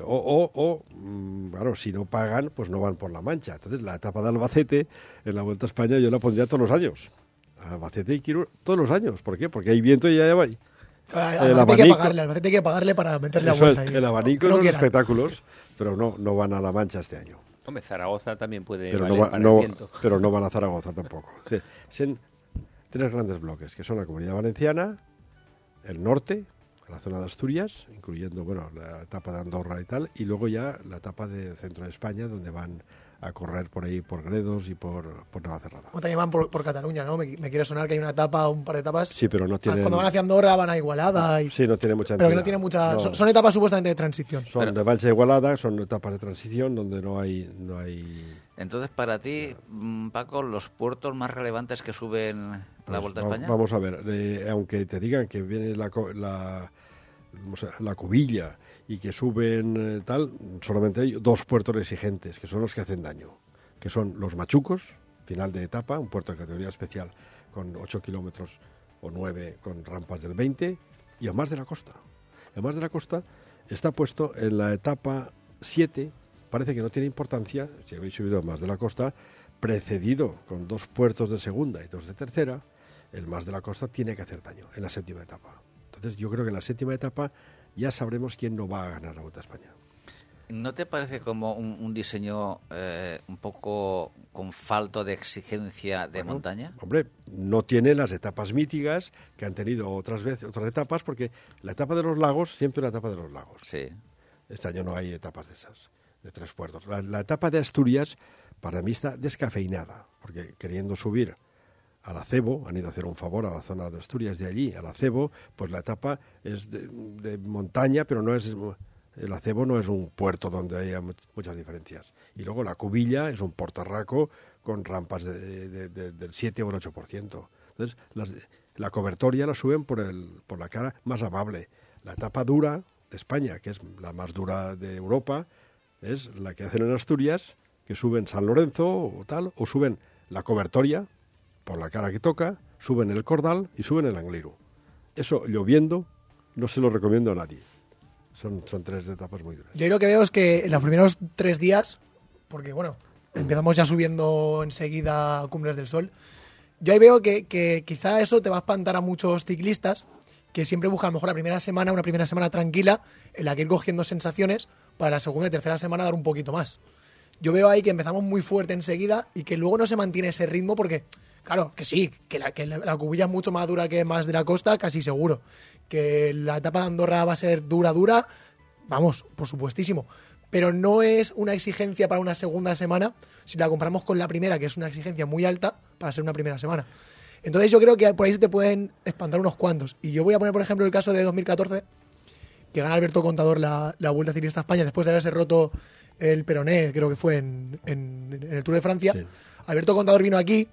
claro, si no pagan, pues no van por la Mancha. Entonces, la etapa de Albacete, en la Vuelta a España, yo la pondría todos los años. Albacete y Quirón, todos los años. ¿Por qué? Porque hay viento y ya va. Albacete hay que pagarle para meterle la vuelta. El abanico y los espectáculos, pero no van a la Mancha este año. Hombre, Zaragoza también puede pero valer para el viento. Pero no van a Zaragoza tampoco. Son 3 grandes bloques, que son la Comunidad Valenciana, el norte, la zona de Asturias, incluyendo la etapa de Andorra y tal, y luego ya la etapa de centro de España, donde van a correr por ahí, por Gredos y por Navacerrada. O también van por Cataluña, ¿no? Me quiere sonar que hay una etapa, un par de etapas. Sí, pero no tienen... Cuando van hacia Andorra van a Igualada. Sí, no tiene mucha entidad. Pero que no tiene mucha... No. Son etapas supuestamente de transición. Son de Valcha a Igualada, son etapas de transición donde no hay... Entonces, para ti, Paco, los puertos más relevantes que suben la Vuelta a España... Vamos a ver, aunque te digan que viene la Cubilla y que suben solamente hay 2 puertos exigentes, que son los que hacen daño, que son los Machucos, final de etapa, un puerto de categoría especial con 8 kilómetros o 9 con rampas del 20, y el Mas de la Costa. El Mas de la Costa está puesto en la etapa 7, parece que no tiene importancia, si habéis subido al Mas de la Costa, precedido con 2 puertos de segunda y 2 de tercera, el Mas de la Costa tiene que hacer daño en la 7ª etapa. Entonces yo creo que en la 7ª etapa ya sabremos quién no va a ganar la Vuelta a España. ¿No te parece como un diseño un poco con falto de exigencia de montaña? Hombre, no tiene las etapas míticas que han tenido otras etapas, porque la etapa de los lagos, siempre la etapa de los lagos. Sí. Este año no hay etapas de esas, de 3 puertos. La etapa de Asturias, para mí, está descafeinada, porque queriendo subir al Acebo, han ido a hacer un favor a la zona de Asturias de allí, al Acebo, pues la etapa es de montaña, pero no es... El Acebo no es un puerto donde haya muchas diferencias. Y luego la Cubilla es un portarraco con rampas del 7 o el 8%. Entonces, la cobertoria la suben por la cara más amable. La etapa dura de España, que es la más dura de Europa, es la que hacen en Asturias, que suben San Lorenzo o suben la cobertoria por la cara que toca, suben el Cordal y suben el Angliru. Eso, lloviendo, no se lo recomiendo a nadie. Son 3 etapas muy duras. Yo lo que veo es que en los primeros 3 días, porque empezamos ya subiendo enseguida a Cumbres del Sol, yo ahí veo que quizá eso te va a espantar a muchos ciclistas que siempre buscan a lo mejor una primera semana tranquila, en la que ir cogiendo sensaciones para la segunda y tercera semana dar un poquito más. Yo veo ahí que empezamos muy fuerte enseguida y que luego no se mantiene ese ritmo porque, claro, que sí, que la Cubilla es mucho más dura que Mas de la Costa, casi seguro. Que la etapa de Andorra va a ser dura, vamos, por supuestísimo. Pero no es una exigencia para una segunda semana si la comparamos con la primera, que es una exigencia muy alta para ser una primera semana. Entonces yo creo que por ahí se te pueden espantar unos cuantos. Y yo voy a poner, por ejemplo, el caso de 2014, que gana Alberto Contador la Vuelta Ciclista a España después de haberse roto el peroné, creo que fue en el Tour de Francia. Sí. Alberto Contador vino aquí,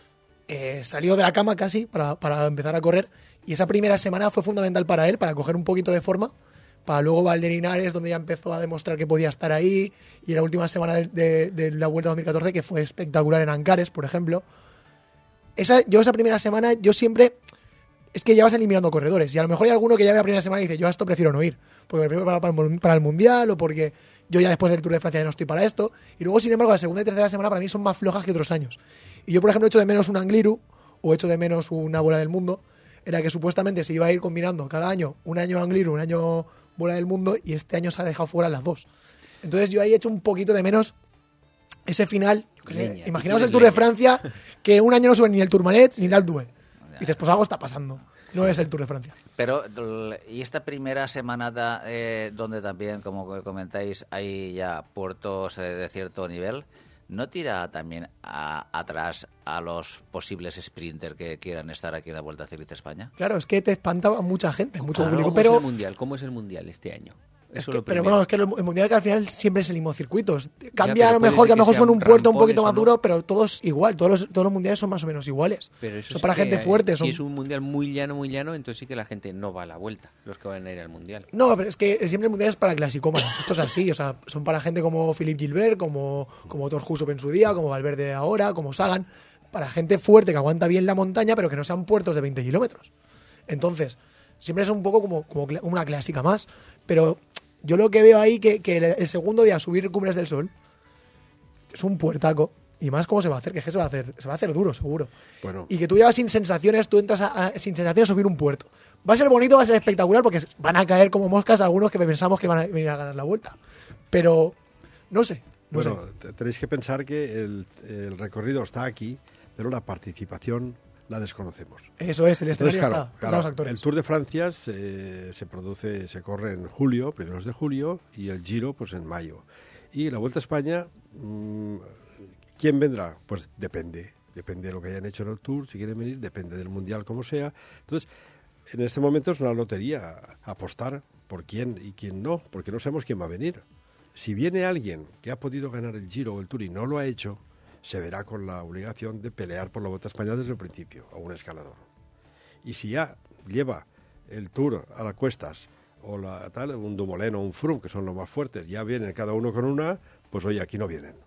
salió de la cama casi para empezar a correr, y esa primera semana fue fundamental para él, para coger un poquito de forma, para luego Valderinares, donde ya empezó a demostrar que podía estar ahí, y la última semana de la Vuelta 2014, que fue espectacular en Ancares, por ejemplo. Esa primera semana, yo siempre... Es que ya vas eliminando corredores, y a lo mejor hay alguno que ya ve la primera semana y dice, yo a esto prefiero no ir, porque me prefiero para el Mundial, o porque yo ya después del Tour de Francia ya no estoy para esto. Y luego, sin embargo, la segunda y tercera semana para mí son más flojas que otros años. Y yo, por ejemplo, echo de menos un Angliru, o echo de menos una Vuelta del Mundo, era que supuestamente se iba a ir combinando cada año, un año Angliru, un año Vuelta del Mundo, y este año se ha dejado fuera las dos. Entonces yo ahí echo un poquito de menos ese final. Imaginaos el Tour de Francia, que un año no sube ni el Tourmalet ni el Alpe d'Huez. Y dices, pues algo está pasando. No es el Tour de Francia. Pero, y esta primera semana donde también, como comentáis, hay ya puertos de cierto nivel, ¿no tira también atrás a los posibles sprinters que quieran estar aquí en la Vuelta Ciclista España? Claro, es que te espanta a mucha gente, mucho público. ¿Cómo es el Mundial este año? Pero bueno, es que el Mundial, que al final siempre es el mismo circuitos. Cambia a lo mejor, que a lo mejor son un puerto un poquito más duro, pero todos igual. Todos los mundiales son más o menos iguales. Pero eso son para gente fuerte. Si es un mundial muy llano, entonces sí que la gente no va a la vuelta, los que van a ir al mundial. No, pero es que siempre el mundial es para clasicómanos. Esto es así. O sea, son para gente como Philippe Gilbert, como Thor Hushovd en su día, como Valverde ahora, como Sagan. Para gente fuerte que aguanta bien la montaña, pero que no sean puertos de 20 kilómetros. Entonces, siempre es un poco como una clásica más. Pero yo lo que veo ahí, que el segundo día subir Cumbres del Sol es un puertaco, y más cómo se va a hacer, que es que se va a hacer duro, seguro. Bueno. Y que tú llevas sin sensaciones, tú entras sin sensaciones a subir un puerto. Va a ser bonito, va a ser espectacular, porque van a caer como moscas algunos que pensamos que van a venir a ganar la vuelta. Pero no sé. Tenéis que pensar que el recorrido está aquí, pero la participación la desconocemos. Eso es, el escenario. Entonces, claro, el Tour de Francia se corre en julio, primeros de julio, y el Giro pues en mayo. Y la Vuelta a España, ¿quién vendrá? Pues depende de lo que hayan hecho en el Tour, si quieren venir, depende del Mundial como sea. Entonces, en este momento es una lotería apostar por quién y quién no, porque no sabemos quién va a venir. Si viene alguien que ha podido ganar el Giro o el Tour y no lo ha hecho, se verá con la obligación de pelear por la Vuelta a España desde el principio, a un escalador. Y si ya lleva el Tour a las cuestas, o un Dumoulin o un Froome, que son los más fuertes, ya vienen cada uno con una, pues oye, aquí no vienen.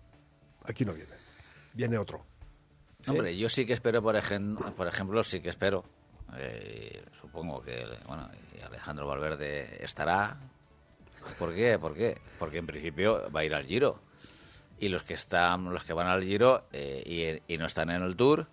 Viene otro. Hombre, yo sí que espero, por ejemplo, sí que espero, supongo que Alejandro Valverde estará. ¿Por qué? Porque en principio va a ir al Giro. Y los que van al Giro y no están en el Tour,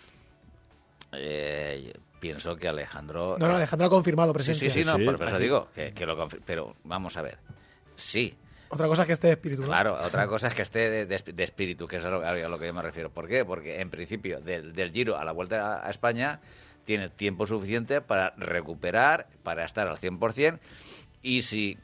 pienso que Alejandro... No, Alejandro ha confirmado presencia. Sí, por eso digo que lo pero vamos a ver, sí. Otra cosa es que esté de espíritu, ¿no? Claro, otra cosa es que esté de espíritu, que es a lo que yo me refiero. ¿Por qué? Porque en principio del Giro a la Vuelta a España tiene tiempo suficiente para recuperar, para estar al 100%, y si...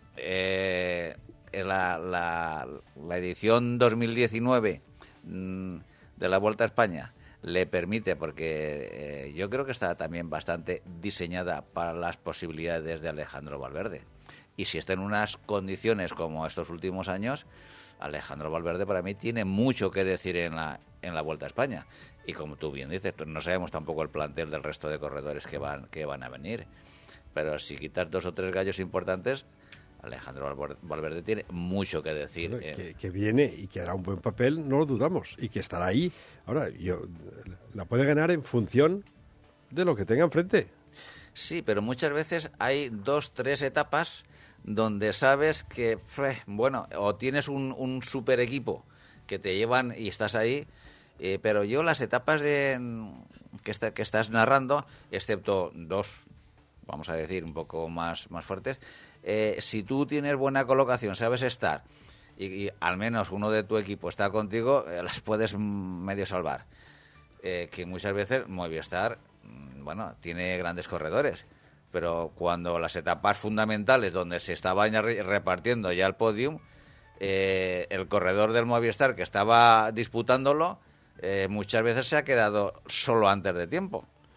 La edición 2019 de la Vuelta a España le permite, porque yo creo que está también bastante diseñada para las posibilidades de Alejandro Valverde. Y si está en unas condiciones como estos últimos años, Alejandro Valverde para mí tiene mucho que decir en la Vuelta a España. Y como tú bien dices, no sabemos tampoco el plantel del resto de corredores que van a venir. Pero si quitas 2 o 3 gallos importantes, Alejandro Valverde tiene mucho que decir. Bueno, que viene y que hará un buen papel, no lo dudamos, y que estará ahí. Ahora, la puede ganar en función de lo que tenga enfrente. Sí, pero muchas veces hay 2, 3 etapas donde sabes que, o tienes un super equipo que te llevan y estás ahí, pero yo las etapas que estás narrando, excepto 2, vamos a decir, un poco más fuertes, si tú tienes buena colocación, sabes estar, y al menos uno de tu equipo está contigo, las puedes medio salvar. Que muchas veces Movistar, tiene grandes corredores, pero cuando las etapas fundamentales donde se estaba repartiendo ya el podium, el corredor del Movistar que estaba disputándolo, muchas veces se ha quedado solo antes de tiempo.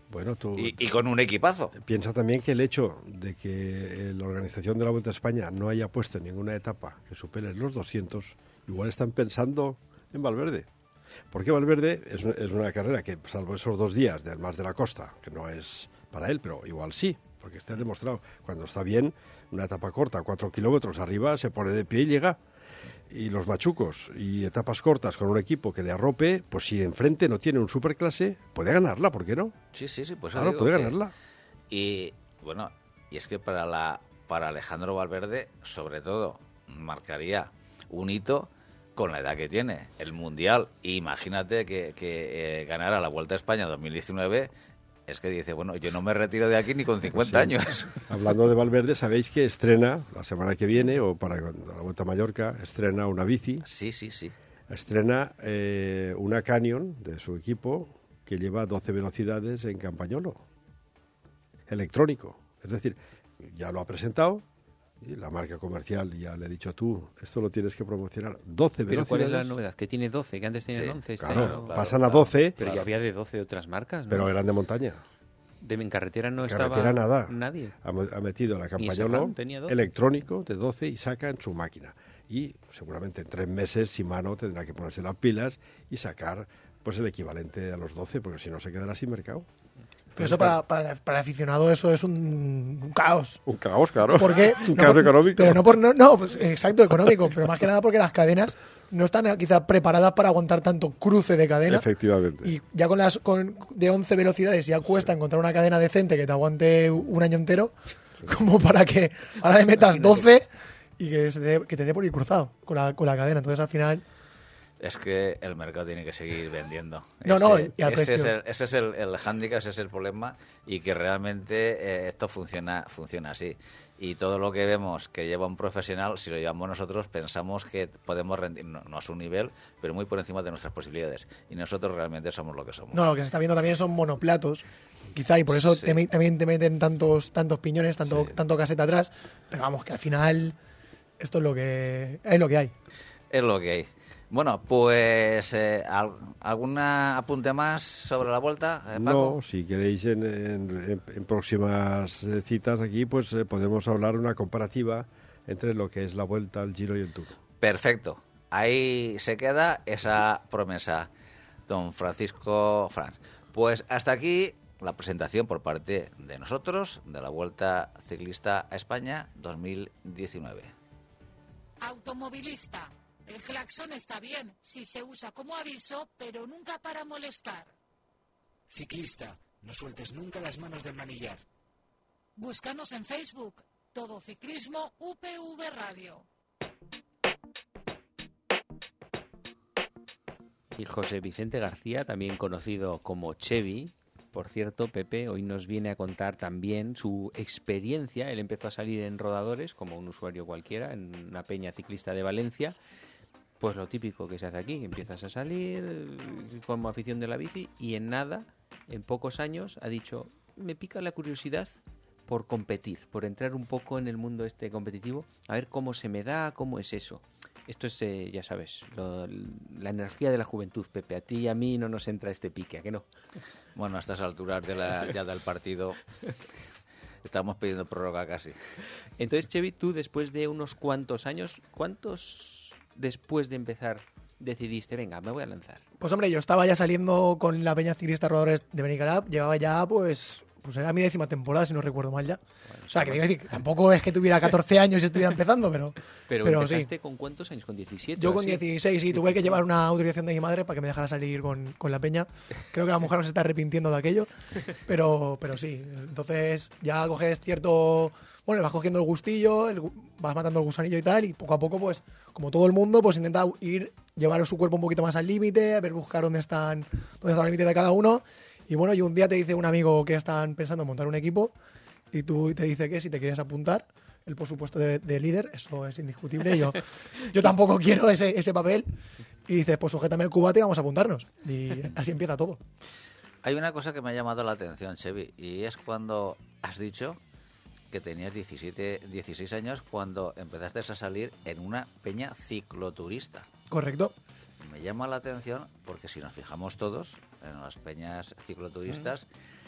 Bueno, tú y con un equipazo. piensa también que el hecho de que la organización de la Vuelta a España no haya puesto en ninguna etapa que supere los 200, igual están pensando en Valverde. Porque Valverde es una carrera que, salvo esos 2 días del Más de la Costa, que no es para él, pero igual sí, porque está demostrado, cuando está bien, una etapa corta, 4 kilómetros arriba, se pone de pie y llega. Y los machucos y etapas cortas con un equipo que le arrope, pues si enfrente no tiene un superclase, puede ganarla, ¿por qué no? Sí, pues Claro, digo puede que- ganarla. Y bueno, y es que para Alejandro Valverde, sobre todo, marcaría un hito con la edad que tiene. El Mundial, imagínate que ganara la Vuelta a España 2019, es que dice, bueno, yo no me retiro de aquí ni con 50 Sí. años. Hablando de Valverde, sabéis que estrena la semana que viene, o para la Vuelta a Mallorca, estrena una bici, Sí. estrena una Canyon de su equipo que lleva 12 velocidades en Campagnolo, electrónico. Es decir, ya lo ha presentado, y la marca comercial ya le ha dicho tú, esto lo tienes que promocionar, 12 Pero ¿cuál es la velocidades. novedad? Que tiene 12, que antes tenían Sí, 11. este Claro, año. pasan a 12, Pero ya había de 12 otras marcas, ¿no? pero eran de montaña. En carretera no Carretera estaba nada. nadie. Ha metido la Ni Campagnolo Serrano tenía 12. electrónico de 12 y saca en su máquina. Y seguramente en 3 meses Shimano tendrá que ponerse las pilas y sacar pues el equivalente a los 12, porque si no se quedará sin mercado. Pero eso para el aficionado eso es un caos. Un caos, claro. ¿Por qué? Un caos económico. Pero no por no, pues, exacto, económico, pero más que nada porque las cadenas no están quizá preparadas para aguantar tanto cruce de cadena. Efectivamente. Y ya de 11 velocidades ya cuesta encontrar una cadena decente que te aguante un año entero, como para que ahora le metas 12 y que te dé por ir cruzado con la cadena. Entonces al final Es que el mercado tiene que seguir vendiendo. No, y al ese precio. ese es el hándicap, ese es el problema, y que realmente esto funciona así. Y todo lo que vemos que lleva un profesional, si lo llevamos nosotros, pensamos que podemos rendir, no a su nivel, pero muy por encima de nuestras posibilidades. Y nosotros realmente somos lo que somos. no, lo que se está viendo también son monoplatos, quizá, y por eso Sí. también te meten tantos piñones, tanto caseta atrás, pero vamos, que al final esto es lo que hay. Es lo que hay. Bueno, pues ¿algún apunte más sobre la vuelta, Paco? No, si queréis en próximas citas aquí, pues podemos hablar una comparativa entre lo que es la Vuelta, el Giro y el Tour. Perfecto. Ahí se queda esa promesa, don Francisco Franz. Pues hasta aquí la presentación por parte de nosotros de la Vuelta Ciclista a España 2019. Automovilista. El claxon está bien si se usa como aviso, pero nunca para molestar. Ciclista, no sueltes nunca las manos del manillar. Búscanos en Facebook. Todo Ciclismo UPV Radio. Y José Vicente García, también conocido como Chevy, por cierto, Pepe, hoy nos viene a contar también su experiencia. Él empezó a salir en rodadores, como un usuario cualquiera, en una peña ciclista de Valencia. Pues lo típico que se hace aquí, empiezas a salir como afición de la bici y en nada, en pocos años, ha dicho, me pica la curiosidad por competir, por entrar un poco en el mundo este competitivo, a ver cómo se me da, cómo es eso. Esto es, ya sabes, la energía de la juventud, Pepe. A ti y a mí no nos entra este pique, ¿a que no? Bueno, a estas alturas ya del partido estamos pidiendo prórroga casi. Entonces, Chevy, tú después de unos cuantos años, ¿cuántos después de empezar decidiste, venga, me voy a lanzar? Pues hombre, yo estaba ya saliendo con la peña ciclista rodadores de Benicalap, llevaba ya pues era mi 10ª temporada, si no recuerdo mal ya. O sea, que te iba a decir, que tampoco es que tuviera 14 años y estuviera empezando, pero empezaste sí. ¿Con cuántos años? ¿Con 17? Yo con así? 16, sí, tuve que llevar una autorización de mi madre para que me dejara salir con la peña. Creo que la mujer no se está arrepintiendo de aquello, pero sí. Entonces ya coges cierto... Bueno, le vas cogiendo el gustillo, vas matando el gusanillo y tal, y poco a poco, pues, como todo el mundo, pues intenta llevar su cuerpo un poquito más al límite, a ver, buscar dónde está el límite de cada uno. Y bueno, y un día te dice un amigo que están pensando en montar un equipo, y tú te dice que si te quieres apuntar, él por supuesto de líder, eso es indiscutible, yo tampoco quiero ese papel, y dices, pues sujétame el cubate y vamos a apuntarnos. Y así empieza todo. Hay una cosa que me ha llamado la atención, Chevy, y es cuando has dicho que tenías 16 años cuando empezaste a salir en una peña cicloturista. Correcto. Me llama la atención porque si nos fijamos todos en las peñas cicloturistas,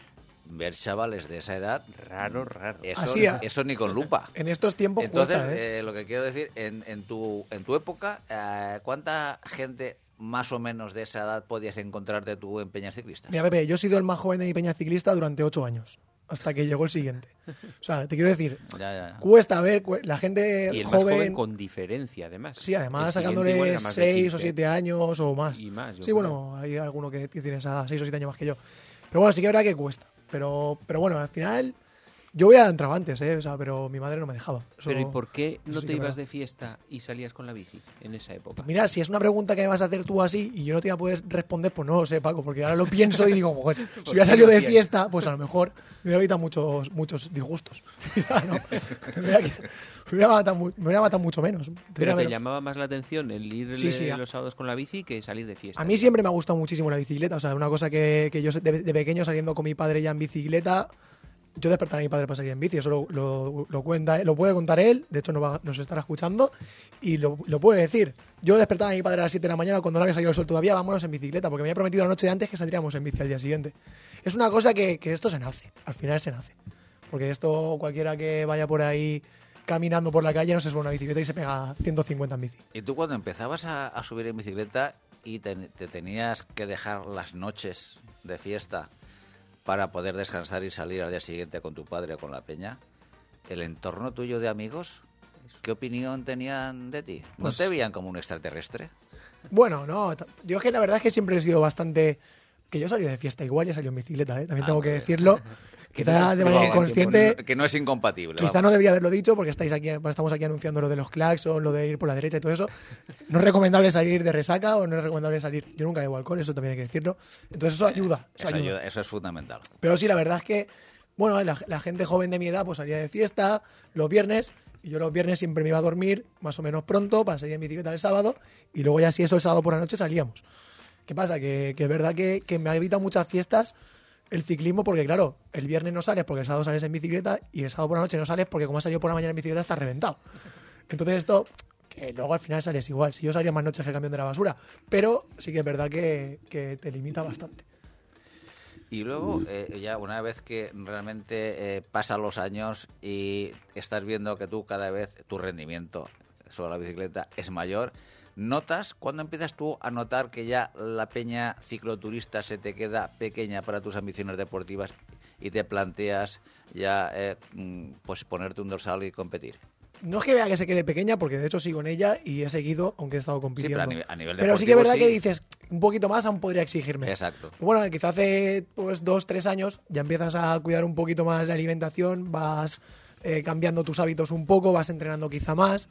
ver chavales de esa edad, Raro. eso ni con lupa. En estos tiempos Entonces, cuesta, lo que quiero decir, en tu época, ¿cuánta gente más o menos de esa edad podías encontrarte tú en peñas ciclistas? Mira, Pepe, yo he sido el más joven de mi peña ciclista durante 8 años, hasta que llegó el siguiente. O sea, te quiero decir, Ya. cuesta ver, la gente Y el más joven joven... con diferencia, además. Sí, además El siguiente igual sacándole era más de 6 o 15. 7 años o más. Y más, yo Sí, creo. bueno, hay alguno que tiene esas 6 o 7 años más que yo. Pero bueno, sí que es verdad que cuesta. Pero bueno, al final yo hubiera entrado antes, o sea, pero mi madre no me dejaba. Eso- Pero ¿y por qué eso no sí te que es ibas verdad. de fiesta y salías con la bici en esa época? Pues mira, si es una pregunta que me vas a hacer tú así y yo no te voy a poder responder, pues no lo sé, Paco, porque ahora lo pienso y digo, joder, si hubiera salido de fiesta, pues a lo mejor me hubiera evitado muchos disgustos. ¿No? Me hubiera matado mucho menos. Pero te Menos. llamaba más la atención el ir Sí, los sábados con la bici que salir de fiesta. A mí siempre me ha gustado muchísimo la bicicleta. O sea, una cosa que yo de pequeño saliendo con mi padre ya en bicicleta, yo despertaba a mi padre para salir en bici. Eso lo cuenta, lo puede contar él. De hecho, nos estará escuchando y lo puede decir. Yo despertaba a mi padre a las 7 de la mañana cuando no había salido el sol todavía. Vámonos en bicicleta, porque me había prometido la noche de antes que saldríamos en bici al día siguiente. Es una cosa que esto se nace. Al final se nace. Porque esto, cualquiera que vaya por ahí caminando por la calle no se sube a una bicicleta y se pega 150 en bici. Y tú cuando empezabas a subir en bicicleta y te tenías que dejar las noches de fiesta para poder descansar y salir al día siguiente con tu padre o con la peña, ¿el entorno tuyo de amigos, qué opinión tenían de ti? ¿No Pues- te veían como un extraterrestre? Bueno, no, yo es que la verdad es que siempre he sido bastante... Que yo salí de fiesta igual y he salido en bicicleta, también tengo que muy bien. decirlo. Quizá de manera No, inconsciente, que no es incompatible. quizá vamos. no debería haberlo dicho porque estamos aquí anunciando lo de los claxons, lo de ir por la derecha y todo eso. No es recomendable salir de resaca o no es recomendable salir... Yo nunca bebo alcohol, eso también hay que decirlo. Entonces eso ayuda, Eso ayuda, eso es fundamental. Pero sí, la verdad es que, bueno, la gente joven de mi edad pues salía de fiesta los viernes y yo los viernes siempre me iba a dormir más o menos pronto para salir en bicicleta el sábado y luego ya si eso el sábado por la noche salíamos. ¿Qué pasa? Que es verdad que me ha evitado muchas fiestas el ciclismo porque, claro, el viernes no sales porque el sábado sales en bicicleta y el sábado por la noche no sales porque como has salido por la mañana en bicicleta estás reventado. Entonces esto, que luego al final sales igual. Si yo salía más noches que el camión de la basura, pero sí que es verdad que te limita bastante. Y luego, ya una vez que realmente pasan los años y estás viendo que tú cada vez tu rendimiento sobre la bicicleta es mayor, ¿cuándo empiezas tú a notar que ya la peña cicloturista se te queda pequeña para tus ambiciones deportivas y te planteas ya pues ponerte un dorsal y competir? No es que vea que se quede pequeña, porque de hecho sigo en ella y he seguido, aunque he estado Sí, compitiendo. pero a nivel Pero sí que es deportivo verdad sí. que dices, un poquito más aún podría exigirme. Exacto. Bueno, quizá hace pues 2-3 años ya empiezas a cuidar un poquito más la alimentación, vas cambiando tus hábitos un poco, vas entrenando quizá más,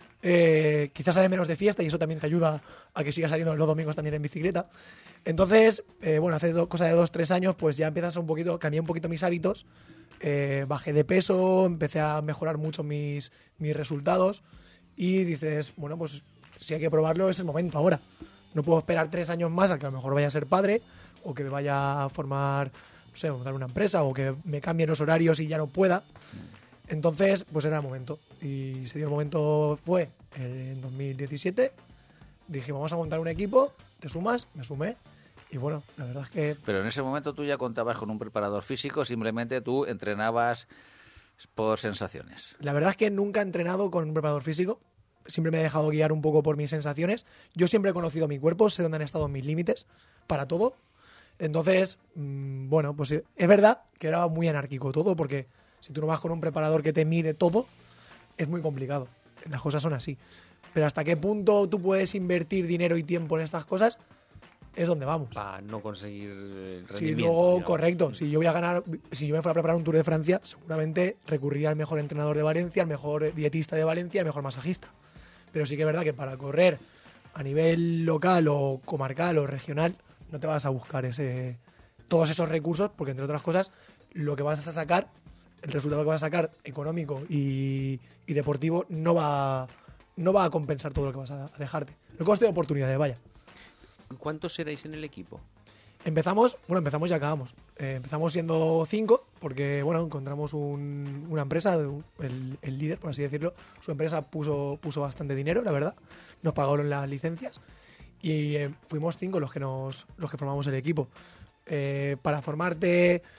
quizás sales menos de fiesta y eso también te ayuda a que sigas saliendo los domingos también en bicicleta. Entonces, bueno, hace cosa de 2-3 años pues ya empiezas cambié un poquito mis hábitos, bajé de peso, empecé a mejorar mucho mis resultados y dices, bueno, pues si hay que probarlo es el momento ahora. No puedo esperar 3 años más a que a lo mejor vaya a ser padre o que me vaya a formar, no sé, montar una empresa o que me cambien los horarios y ya no pueda. Entonces, pues era el momento. Y se dio el momento, fue en 2017. Dije, vamos a montar un equipo, ¿te sumas? Me sumé. Y bueno, la verdad es que Pero en ese momento tú ya contabas con un preparador físico, simplemente tú entrenabas por sensaciones. la verdad es que nunca he entrenado con un preparador físico. Siempre me he dejado guiar un poco por mis sensaciones. Yo siempre he conocido mi cuerpo, sé dónde han estado mis límites para todo. Entonces, bueno, pues es verdad que era muy anárquico todo, porque si tú no vas con un preparador que te mide todo, es muy complicado. Las cosas son así. Pero hasta qué punto tú puedes invertir dinero y tiempo en estas cosas es donde vamos. Para no conseguir el rendimiento. Si luego, digamos. correcto, si yo me fuera a preparar un Tour de Francia, seguramente recurriría al mejor entrenador de Valencia, al mejor dietista de Valencia, al mejor masajista. Pero sí que es verdad que para correr a nivel local o comarcal o regional, no te vas a buscar todos esos recursos, porque entre otras cosas, lo que vas a sacar, el resultado que vas a sacar económico y deportivo, no va a compensar todo lo que vas a dejarte. El coste de oportunidades, vaya. ¿Cuántos erais en el equipo? Empezamos y acabamos. Empezamos siendo 5 porque, bueno, encontramos una empresa, el líder, por así decirlo. Su empresa puso bastante dinero, la verdad. Nos pagaron las licencias y fuimos 5 los que formamos el equipo. Para formarte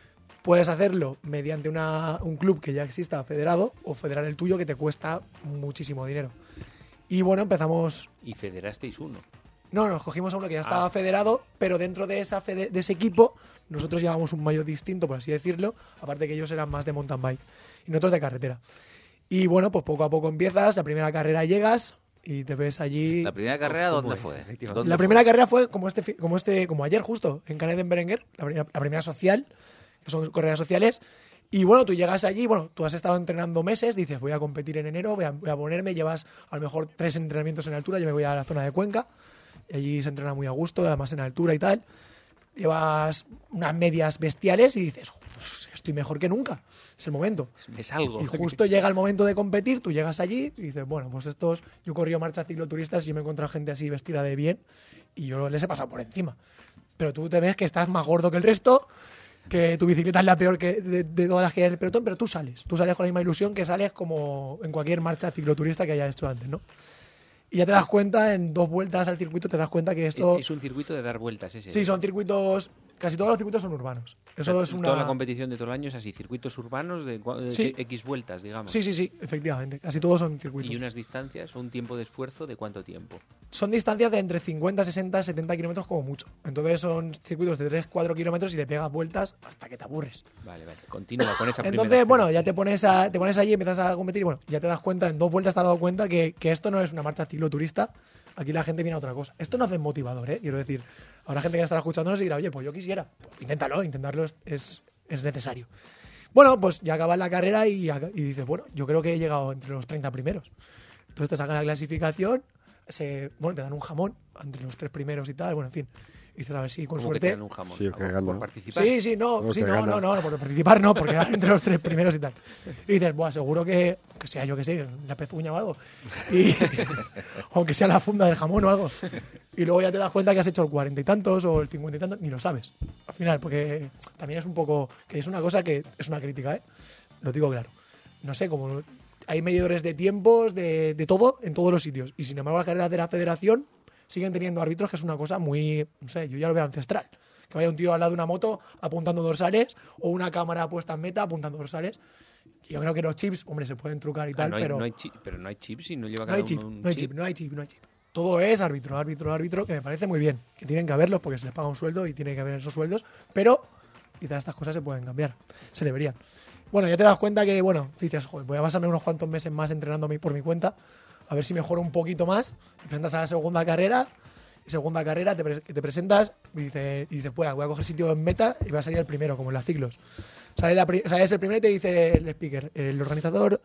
Puedes hacerlo mediante un club que ya exista federado o federar el tuyo, que te cuesta muchísimo dinero. Y bueno, empezamos... Y federasteis uno. No, nos cogimos a uno que ya estaba federado, pero dentro de de ese equipo nosotros llevábamos un maillot distinto, por así decirlo, aparte que ellos eran más de mountain bike y nosotros de carretera. Y bueno, pues poco a poco empiezas, la primera carrera llegas y te ves allí... ¿La primera carrera dónde fue? La primera carrera fue como ayer justo, en Canet de Berenguer, la primera social, que son carreras sociales. Y bueno, tú llegas allí, bueno, tú has estado entrenando meses, dices, voy a competir en enero, voy a ponerme, llevas a lo mejor 3 entrenamientos en altura, yo me voy a la zona de Cuenca, y allí se entrena muy a gusto, además en altura y tal. Llevas unas medias bestiales y dices, pues estoy mejor que nunca, es el momento. Me salgo. Y justo llega el momento de competir, tú llegas allí y dices, bueno, pues yo he corrido marchas cicloturistas y yo me he encontrado gente así vestida de bien y yo les he pasado por encima. Pero tú te ves que estás más gordo que el resto, que tu bicicleta es la peor que de todas las que hay en el pelotón, pero tú sales con la misma ilusión que sales como en cualquier marcha cicloturista que haya hecho antes, ¿no? Y ya te das cuenta, en 2 vueltas al circuito, te das cuenta que esto... Es un circuito de dar vueltas ese. Sí, son circuitos... Casi todos los circuitos son urbanos. Eso es una... Toda la competición de todo el año es así, circuitos urbanos de Sí. X vueltas, digamos. Sí, efectivamente. Casi todos son circuitos. Y unas distancias o un tiempo de esfuerzo de ¿cuánto tiempo? Son distancias de entre 50, 60, 70 kilómetros como mucho. Entonces son circuitos de 3, 4 kilómetros y le pegas vueltas hasta que te aburres. Vale. Continúa con esa primera. Entonces, bueno, ya te pones allí y empiezas a competir y bueno, ya te das cuenta, en 2 vueltas te has dado cuenta que esto no es una marcha cicloturista. Aquí la gente viene a otra cosa. Esto no es desmotivador, ¿eh? Quiero decir, habrá gente que estará escuchándonos y dirá, oye, pues yo quisiera. Pues intentarlo es necesario. Bueno, pues ya acabas la carrera y dices, bueno, yo creo que he llegado entre los 30 primeros. Entonces te sacan la clasificación, te dan un jamón entre los 3 primeros y tal, bueno, en fin. Y dices, a ver si con ¿Cómo suerte... que te dan un jamón? Sí, que gana. ¿Por participar? No, por participar no, porque dan entre los 3 primeros y tal. Y dices, buah, seguro que sea yo que sé, la pezuña o algo. Aunque sea la funda del jamón o algo. Y luego ya te das cuenta que has hecho el 40 y tantos o el 50 y tantos, ni lo sabes. Al final, porque también es un poco, que es una cosa que es una crítica, ¿eh? Lo digo claro. No sé, como hay medidores de tiempos, de todo, en todos los sitios. Y sin embargo, las carreras de la federación siguen teniendo árbitros, que es una cosa muy, no sé, yo ya lo veo ancestral. Que vaya un tío al lado de una moto apuntando dorsales o una cámara puesta en meta apuntando dorsales. Yo creo que los chips, hombre, se pueden trucar y tal, pero no hay chips y no lleva no hay chip. Todo es árbitro, que me parece muy bien. Que tienen que haberlos porque se les paga un sueldo y tiene que haber esos sueldos, pero quizás estas cosas se pueden cambiar. Se deberían. Bueno, ya te das cuenta que, bueno, dices, joder, voy a pasarme unos cuantos meses más entrenando por mi cuenta, a ver si mejoro un poquito más. Te presentas a la segunda carrera, te presentas y dices, pues voy a coger sitio en meta y voy a salir el primero, como en las ciclos. Sales el primero y te dice el speaker, el organizador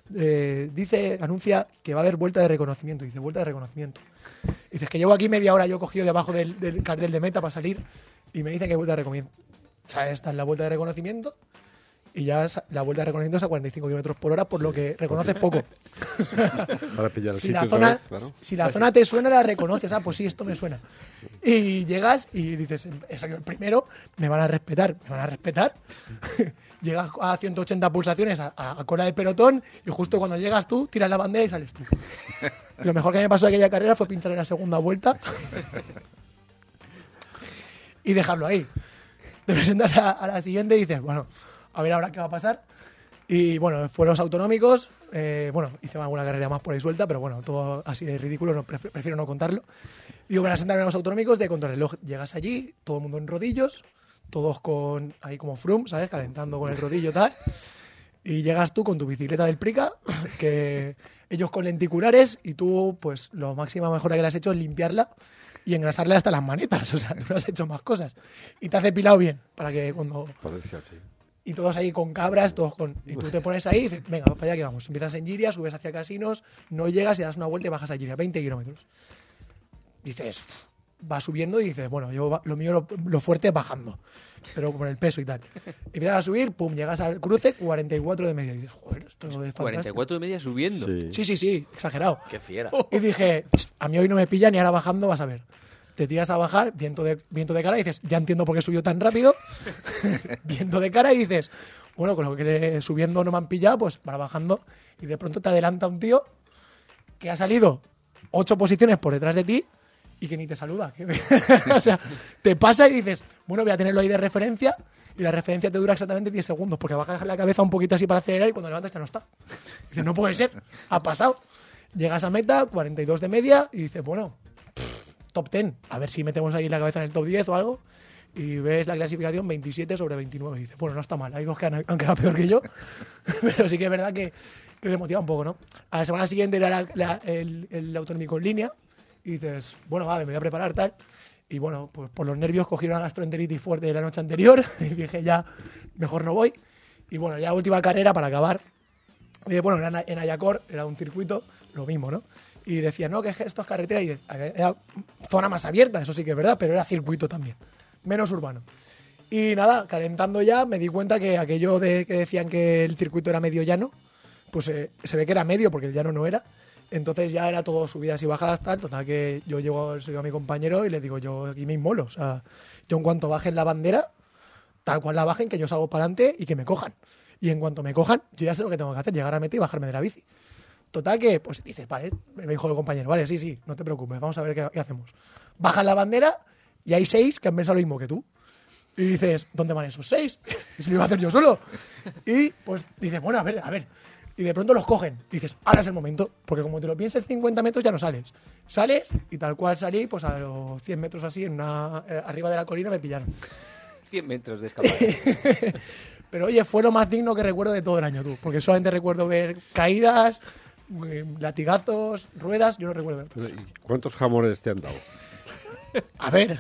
anuncia que va a haber vuelta de reconocimiento. Dice, vuelta de reconocimiento. Dices que llevo aquí media hora yo cogido debajo del cartel de meta para salir y me dicen que hay vuelta de reconocimiento. Esta es la vuelta de reconocimiento. Y ya la vuelta de reconocimiento es a 45 km por hora, por lo que reconoces poco. Para pillar el Si sitio la otra zona, vez, claro. si la zona te suena, la reconoces. Ah, pues sí, esto me suena. Y llegas y dices, he salido el primero, me van a respetar. Llegas a 180 pulsaciones a cola de pelotón y justo cuando llegas tú, tiras la bandera y sales tú. Lo mejor que me pasó de aquella carrera fue pinchar en la segunda vuelta y dejarlo ahí. Te presentas a la siguiente y dices, bueno, a ver ahora qué va a pasar. Y bueno, fueron los autonómicos. Hice alguna carrera más por ahí suelta, pero bueno, todo así de ridículo, prefiero no contarlo. Digo, me presentaron a los autonómicos de contrarreloj. Llegas allí, todo el mundo en rodillos, todos ahí como Froome, ¿sabes? Calentando con el rodillo tal. Y llegas tú con tu bicicleta del Prica, que ellos con lenticulares, y tú, pues, lo máxima mejora que le has hecho es limpiarla y engrasarle hasta las manetas. O sea, tú no has hecho más cosas. Y te has depilado bien, para que cuando... Parece así. Y todos ahí con cabras, y tú te pones ahí y dices, venga, para allá que vamos. Empiezas en Giria, subes hacia Casinos, no llegas y das una vuelta y bajas a Giria, 20 kilómetros. Dices, vas subiendo y dices, bueno, lo mío lo fuerte es bajando, pero con el peso y tal. Empiezas a subir, pum, llegas al cruce, 44 de media. Y dices, joder, esto es fantástico. 44 de media subiendo. Sí, exagerado. Qué fiera. Y dije, a mí hoy no me pilla ni ahora bajando, vas a ver. Te tiras a bajar, viento de cara, y dices, ya entiendo por qué subió tan rápido. Viento de cara y dices, bueno, con lo que subiendo no me han pillado, pues para bajando. Y de pronto te adelanta un tío que ha salido 8 posiciones por detrás de ti y que ni te saluda. O sea, te pasa y dices, bueno, voy a tenerlo ahí de referencia. y la referencia te dura exactamente 10 segundos, porque bajas la cabeza un poquito así para acelerar y cuando levantas ya no está. Dices, no puede ser, ha pasado. Llegas a meta, 42 de media, y dices, bueno, top 10, a ver si metemos ahí la cabeza en el top 10 o algo, y ves la clasificación 27 sobre 29, y dices, bueno, no está mal, hay dos que han quedado peor que yo, pero sí que es verdad que te motiva un poco, ¿no? A la semana siguiente era el autonómico en línea, y dices, bueno, vale, me voy a preparar tal. Y bueno, pues por los nervios cogí una gastroenteritis fuerte la noche anterior y dije, ya, mejor no voy. Y bueno, ya última carrera para acabar. Bueno, era en Ayacor, era un circuito, lo mismo, ¿no? Y decía, no, que esto es carretera, y era zona más abierta, eso sí que es verdad, pero era circuito también, menos urbano. Y nada, calentando ya, me di cuenta que aquello de que decían que el circuito era medio llano, pues se ve que era medio, porque el llano no era. Entonces ya era todo subidas y bajadas, tal. Total que yo llego a mi compañero y le digo, yo aquí me inmolo. O sea, yo en cuanto bajen la bandera, tal cual la bajen, que yo salgo para adelante y que me cojan. Y en cuanto me cojan, yo ya sé lo que tengo que hacer, llegar a meta y bajarme de la bici. Total que, pues dices, vale, me dijo el compañero, vale, sí, no te preocupes, vamos a ver qué hacemos. Bajan la bandera y hay 6 que han pensado lo mismo que tú. Y dices, ¿dónde van esos 6? Y se lo iba a hacer yo solo. Y pues dices, bueno, a ver. Y de pronto los cogen. Y dices, ahora es el momento. Porque como te lo pienses 50 metros ya no sales. Sales y tal cual salí, pues a los 100 metros así, arriba de la colina me pillaron. 100 metros de escapada. Pero oye, fue lo más digno que recuerdo de todo el año, tú. Porque solamente recuerdo ver caídas, latigazos, ruedas, yo no recuerdo ver. Pero, ¿cuántos jamones te han dado? A ver,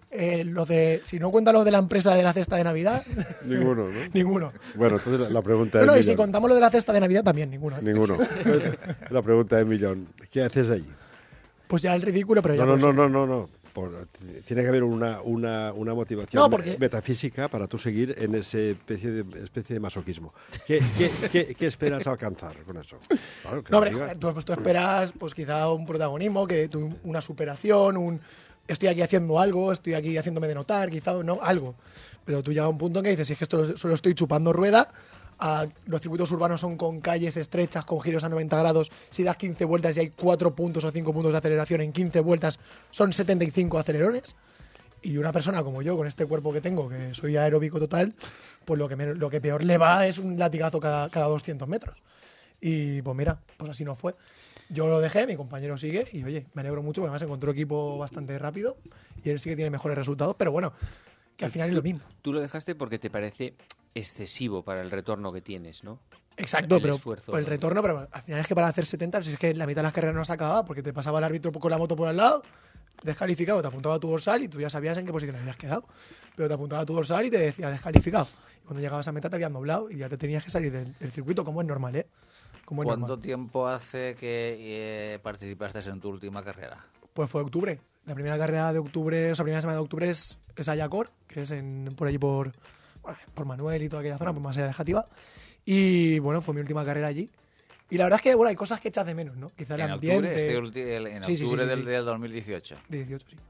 si no cuenta lo de la empresa de la cesta de Navidad... Ninguno, ¿no? Ninguno. Bueno, entonces la pregunta es... No, y si contamos lo de la cesta de Navidad también, ninguno. Ninguno. La pregunta es millón. ¿Qué haces allí? Pues ya el ridículo, pero ya... No. Tiene que haber una motivación metafísica para tú seguir en esa especie de masoquismo. ¿Qué esperas alcanzar con eso? Claro, no, hombre, tú esperas pues quizá un protagonismo, una superación, estoy aquí haciendo algo, estoy aquí haciéndome de notar, quizá no, algo. Pero tú llegas a un punto en que dices, si es que esto solo estoy chupando rueda, los circuitos urbanos son con calles estrechas, con giros a 90 grados, si das 15 vueltas y hay 4 puntos o 5 puntos de aceleración, en 15 vueltas son 75 acelerones. Y una persona como yo, con este cuerpo que tengo, que soy aeróbico total, pues lo que peor le va es un latigazo cada 200 metros. Y pues mira, pues así no fue. Yo lo dejé, mi compañero sigue y oye, me alegro mucho porque además encontró equipo bastante rápido y él sí que tiene mejores resultados, pero bueno, que al final es lo mismo. Tú lo dejaste porque te parece excesivo para el retorno que tienes, ¿no? Exacto, pero por el retorno, pero al final es que para hacer 70, si es que la mitad de las carreras no se acababa porque te pasaba el árbitro con la moto por al lado, descalificado, te apuntaba a tu dorsal y tú ya sabías en qué posición habías quedado, pero te apuntaba a tu dorsal y te decía descalificado. Y cuando llegabas a meta te habían doblado y ya te tenías que salir del circuito, como es normal, ¿eh? ¿Cuánto tiempo hace que participaste en tu última carrera? Pues fue octubre. La primera carrera de octubre, o sea, la primera semana de octubre es Ayacor, que es por allí por Manuel y toda aquella zona, pues más allá de Játiva. Y bueno, fue mi última carrera allí. Y la verdad es que bueno, hay cosas que echas de menos, ¿no? Quizá el ambiente. En octubre del 2018. De 18, sí.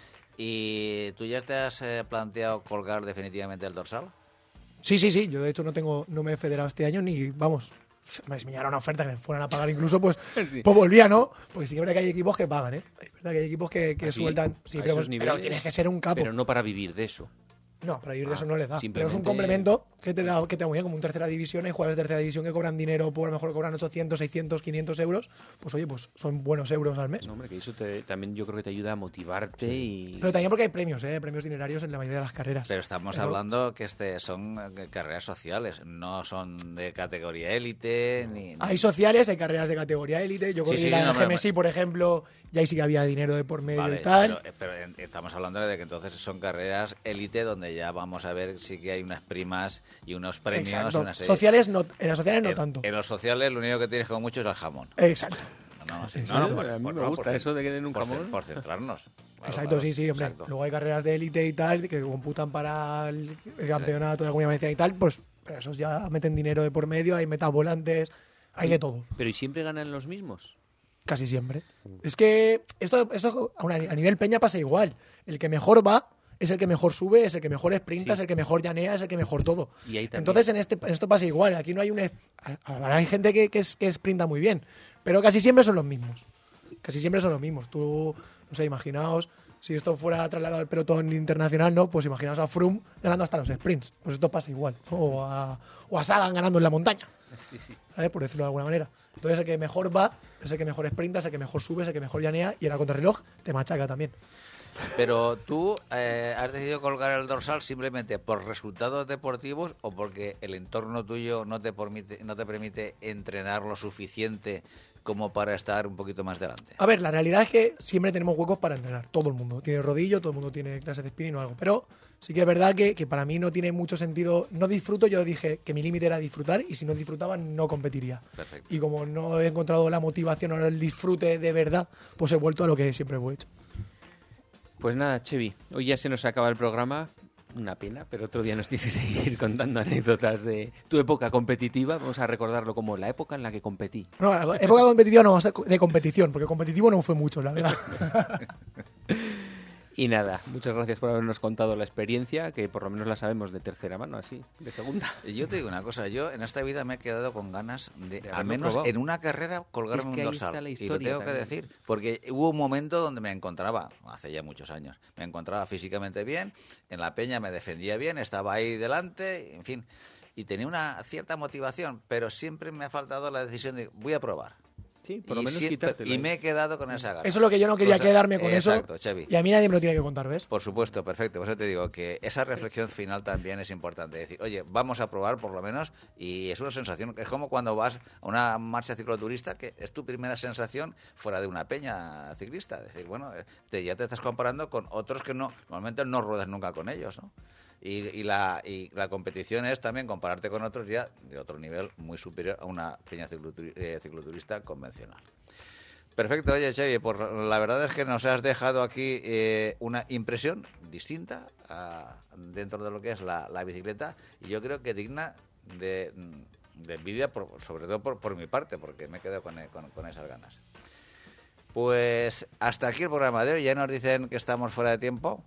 ¿Y tú ya te has planteado colgar definitivamente el dorsal? Sí. Yo de hecho no me he federado este año ni, vamos, me llegara una oferta que me fueran a pagar incluso, pues, sí. Pues volvía, ¿no? Porque sí que es verdad que hay equipos que pagan, ¿eh? Es verdad que hay equipos que sueltan. Sí, pero tienes que ser un capo. Pero no para vivir de eso. No, para vivir de eso no les da. Pero es un complemento que te da muy bien, como un tercera división. Hay jugadores de tercera división que cobran dinero, pues a lo mejor cobran 800, 600, 500 euros. Pues oye, pues son buenos euros al mes. No, hombre, que eso también yo creo que te ayuda a motivarte y... Pero también porque hay premios, premios dinerarios en la mayoría de las carreras. Pero estamos hablando que son carreras sociales, no son de categoría élite. Hay sociales, hay carreras de categoría élite. Yo corrí la GMSI, por ejemplo, y ahí sí que había dinero de por medio y tal. Pero estamos hablando de que entonces son carreras élite donde ya vamos a ver si que hay unas primas y unos premios. Exacto. Una serie. Sociales no, en las sociales no tanto. En los sociales lo único que tienes como mucho es el jamón. Exacto. A mí me gusta eso de que den un jamón. Por centrarnos. Exacto, sí, hombre. Exacto. Luego hay carreras de élite y tal que computan para el campeonato de Comunidad Valenciana y tal, pues pero esos ya meten dinero de por medio, hay metavolantes, hay de todo. ¿Pero y siempre ganan los mismos? Casi siempre. Es que esto a nivel peña pasa igual. El que mejor va es el que mejor sube, es el que mejor sprinta, es el que mejor llanea, es el que mejor todo. Y ahí entonces en esto pasa igual. Aquí no hay hay gente que sprinta muy bien, pero casi siempre son los mismos. Tú, no sé, imaginaos, Si esto fuera trasladado al pelotón internacional, ¿no? Pues imaginaos a Froome ganando hasta los sprints. Pues esto pasa igual. O a Sagan ganando en la montaña. ¿Sabes? Por decirlo de alguna manera. Entonces el que mejor va, es el que mejor sprinta, es el que mejor sube, es el que mejor llanea, y en la contrarreloj te machaca también. Pero tú has decidido colgar el dorsal simplemente por resultados deportivos o porque el entorno tuyo no te permite entrenar lo suficiente como para estar un poquito más delante. A ver, la realidad es que siempre tenemos huecos para entrenar. Todo el mundo tiene rodillo, todo el mundo tiene clases de spinning o algo. Pero sí que es verdad que para mí no tiene mucho sentido. No disfruto, yo dije que mi límite era disfrutar y si no disfrutaba no competiría. Perfecto. Y como no he encontrado la motivación o el disfrute de verdad, pues he vuelto a lo que siempre he hecho. Pues nada, Chevy, hoy ya se nos acaba el programa. Una pena, pero otro día nos tienes que seguir contando anécdotas de tu época competitiva. Vamos a recordarlo como la época en la que competí. No, la época competitiva no, de competición, porque competitivo no fue mucho, la verdad. Y nada, muchas gracias por habernos contado la experiencia, que por lo menos la sabemos de tercera mano, así, de segunda. Yo te digo una cosa, yo en esta vida me he quedado con ganas de al haberlo menos probado. En una carrera colgarme Es que un ahí dorsal. está la Y historia lo tengo que también. decir, porque hubo un momento donde me encontraba, hace ya muchos años, me encontraba físicamente bien, en la peña me defendía bien, estaba ahí delante, en fin, y tenía una cierta motivación, pero siempre me ha faltado la decisión de voy a probar. Sí, por lo Y menos siempre- quitártelo. y me he quedado con esa gana. Eso es lo que yo no quería quedarme con exacto, eso. Chevy. Y a mí nadie me lo tiene que contar, ¿ves? Por supuesto, perfecto. Por eso te digo que esa reflexión final también es importante. Decir, oye, vamos a probar por lo menos, y es una sensación, es como cuando vas a una marcha cicloturista, que es tu primera sensación fuera de una peña ciclista. Es decir, bueno, ya te estás comparando con otros que normalmente no ruedas nunca con ellos, ¿no? Y la competición es también compararte con otros ya de otro nivel muy superior a una peña cicloturista convencional. Perfecto, oye, Chevy, pues la verdad es que nos has dejado aquí una impresión distinta dentro de lo que es la bicicleta, y yo creo que digna de envidia, sobre todo por mi parte, porque me he quedado con esas ganas. Pues hasta aquí el programa de hoy. Ya nos dicen que estamos fuera de tiempo.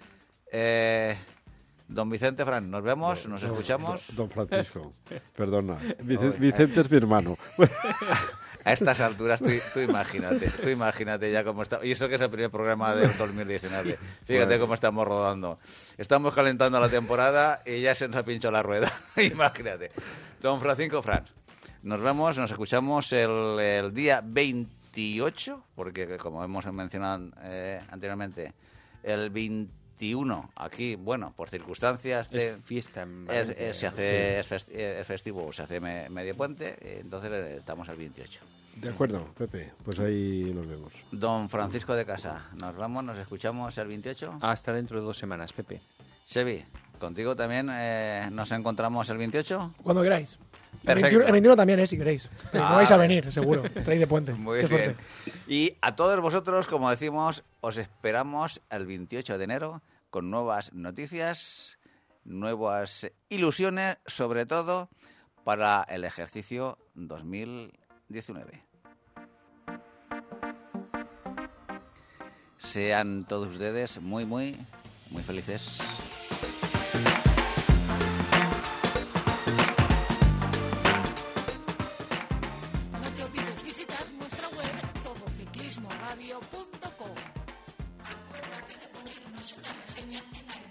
Don Vicente, Fran, nos vemos, nos escuchamos. Don Francisco, perdona. Vicente es mi hermano. A estas alturas, tú imagínate ya cómo está. Y eso que es el primer programa del 2019. Fíjate Bueno. cómo estamos rodando. Estamos calentando la temporada y ya se nos ha pinchado la rueda. Imagínate. Don Francisco, Fran, nos vemos, nos escuchamos el día 28, porque como hemos mencionado anteriormente, el 21 aquí, bueno, por circunstancias Es fiesta en Valencia, es festivo, se hace medio puente, entonces estamos al 28. De acuerdo, Pepe, pues ahí nos vemos. Don Francisco de Casa, nos vamos, nos escuchamos el 28. Hasta dentro de 2 semanas, Pepe. Chevy, contigo también nos encontramos el 28. Cuando queráis. Perfecto. El 21 también, si queréis. No vais a venir, seguro. Estáis de puente. Muy Qué bien. suerte. Y a todos vosotros, como decimos, os esperamos el 28 de enero con nuevas noticias, nuevas ilusiones, sobre todo para el ejercicio 2019. Sean todos ustedes muy felices. No te olvides visitar nuestra web todociclismoradio.com. Acuérdate de ponernos una reseña en iTunes.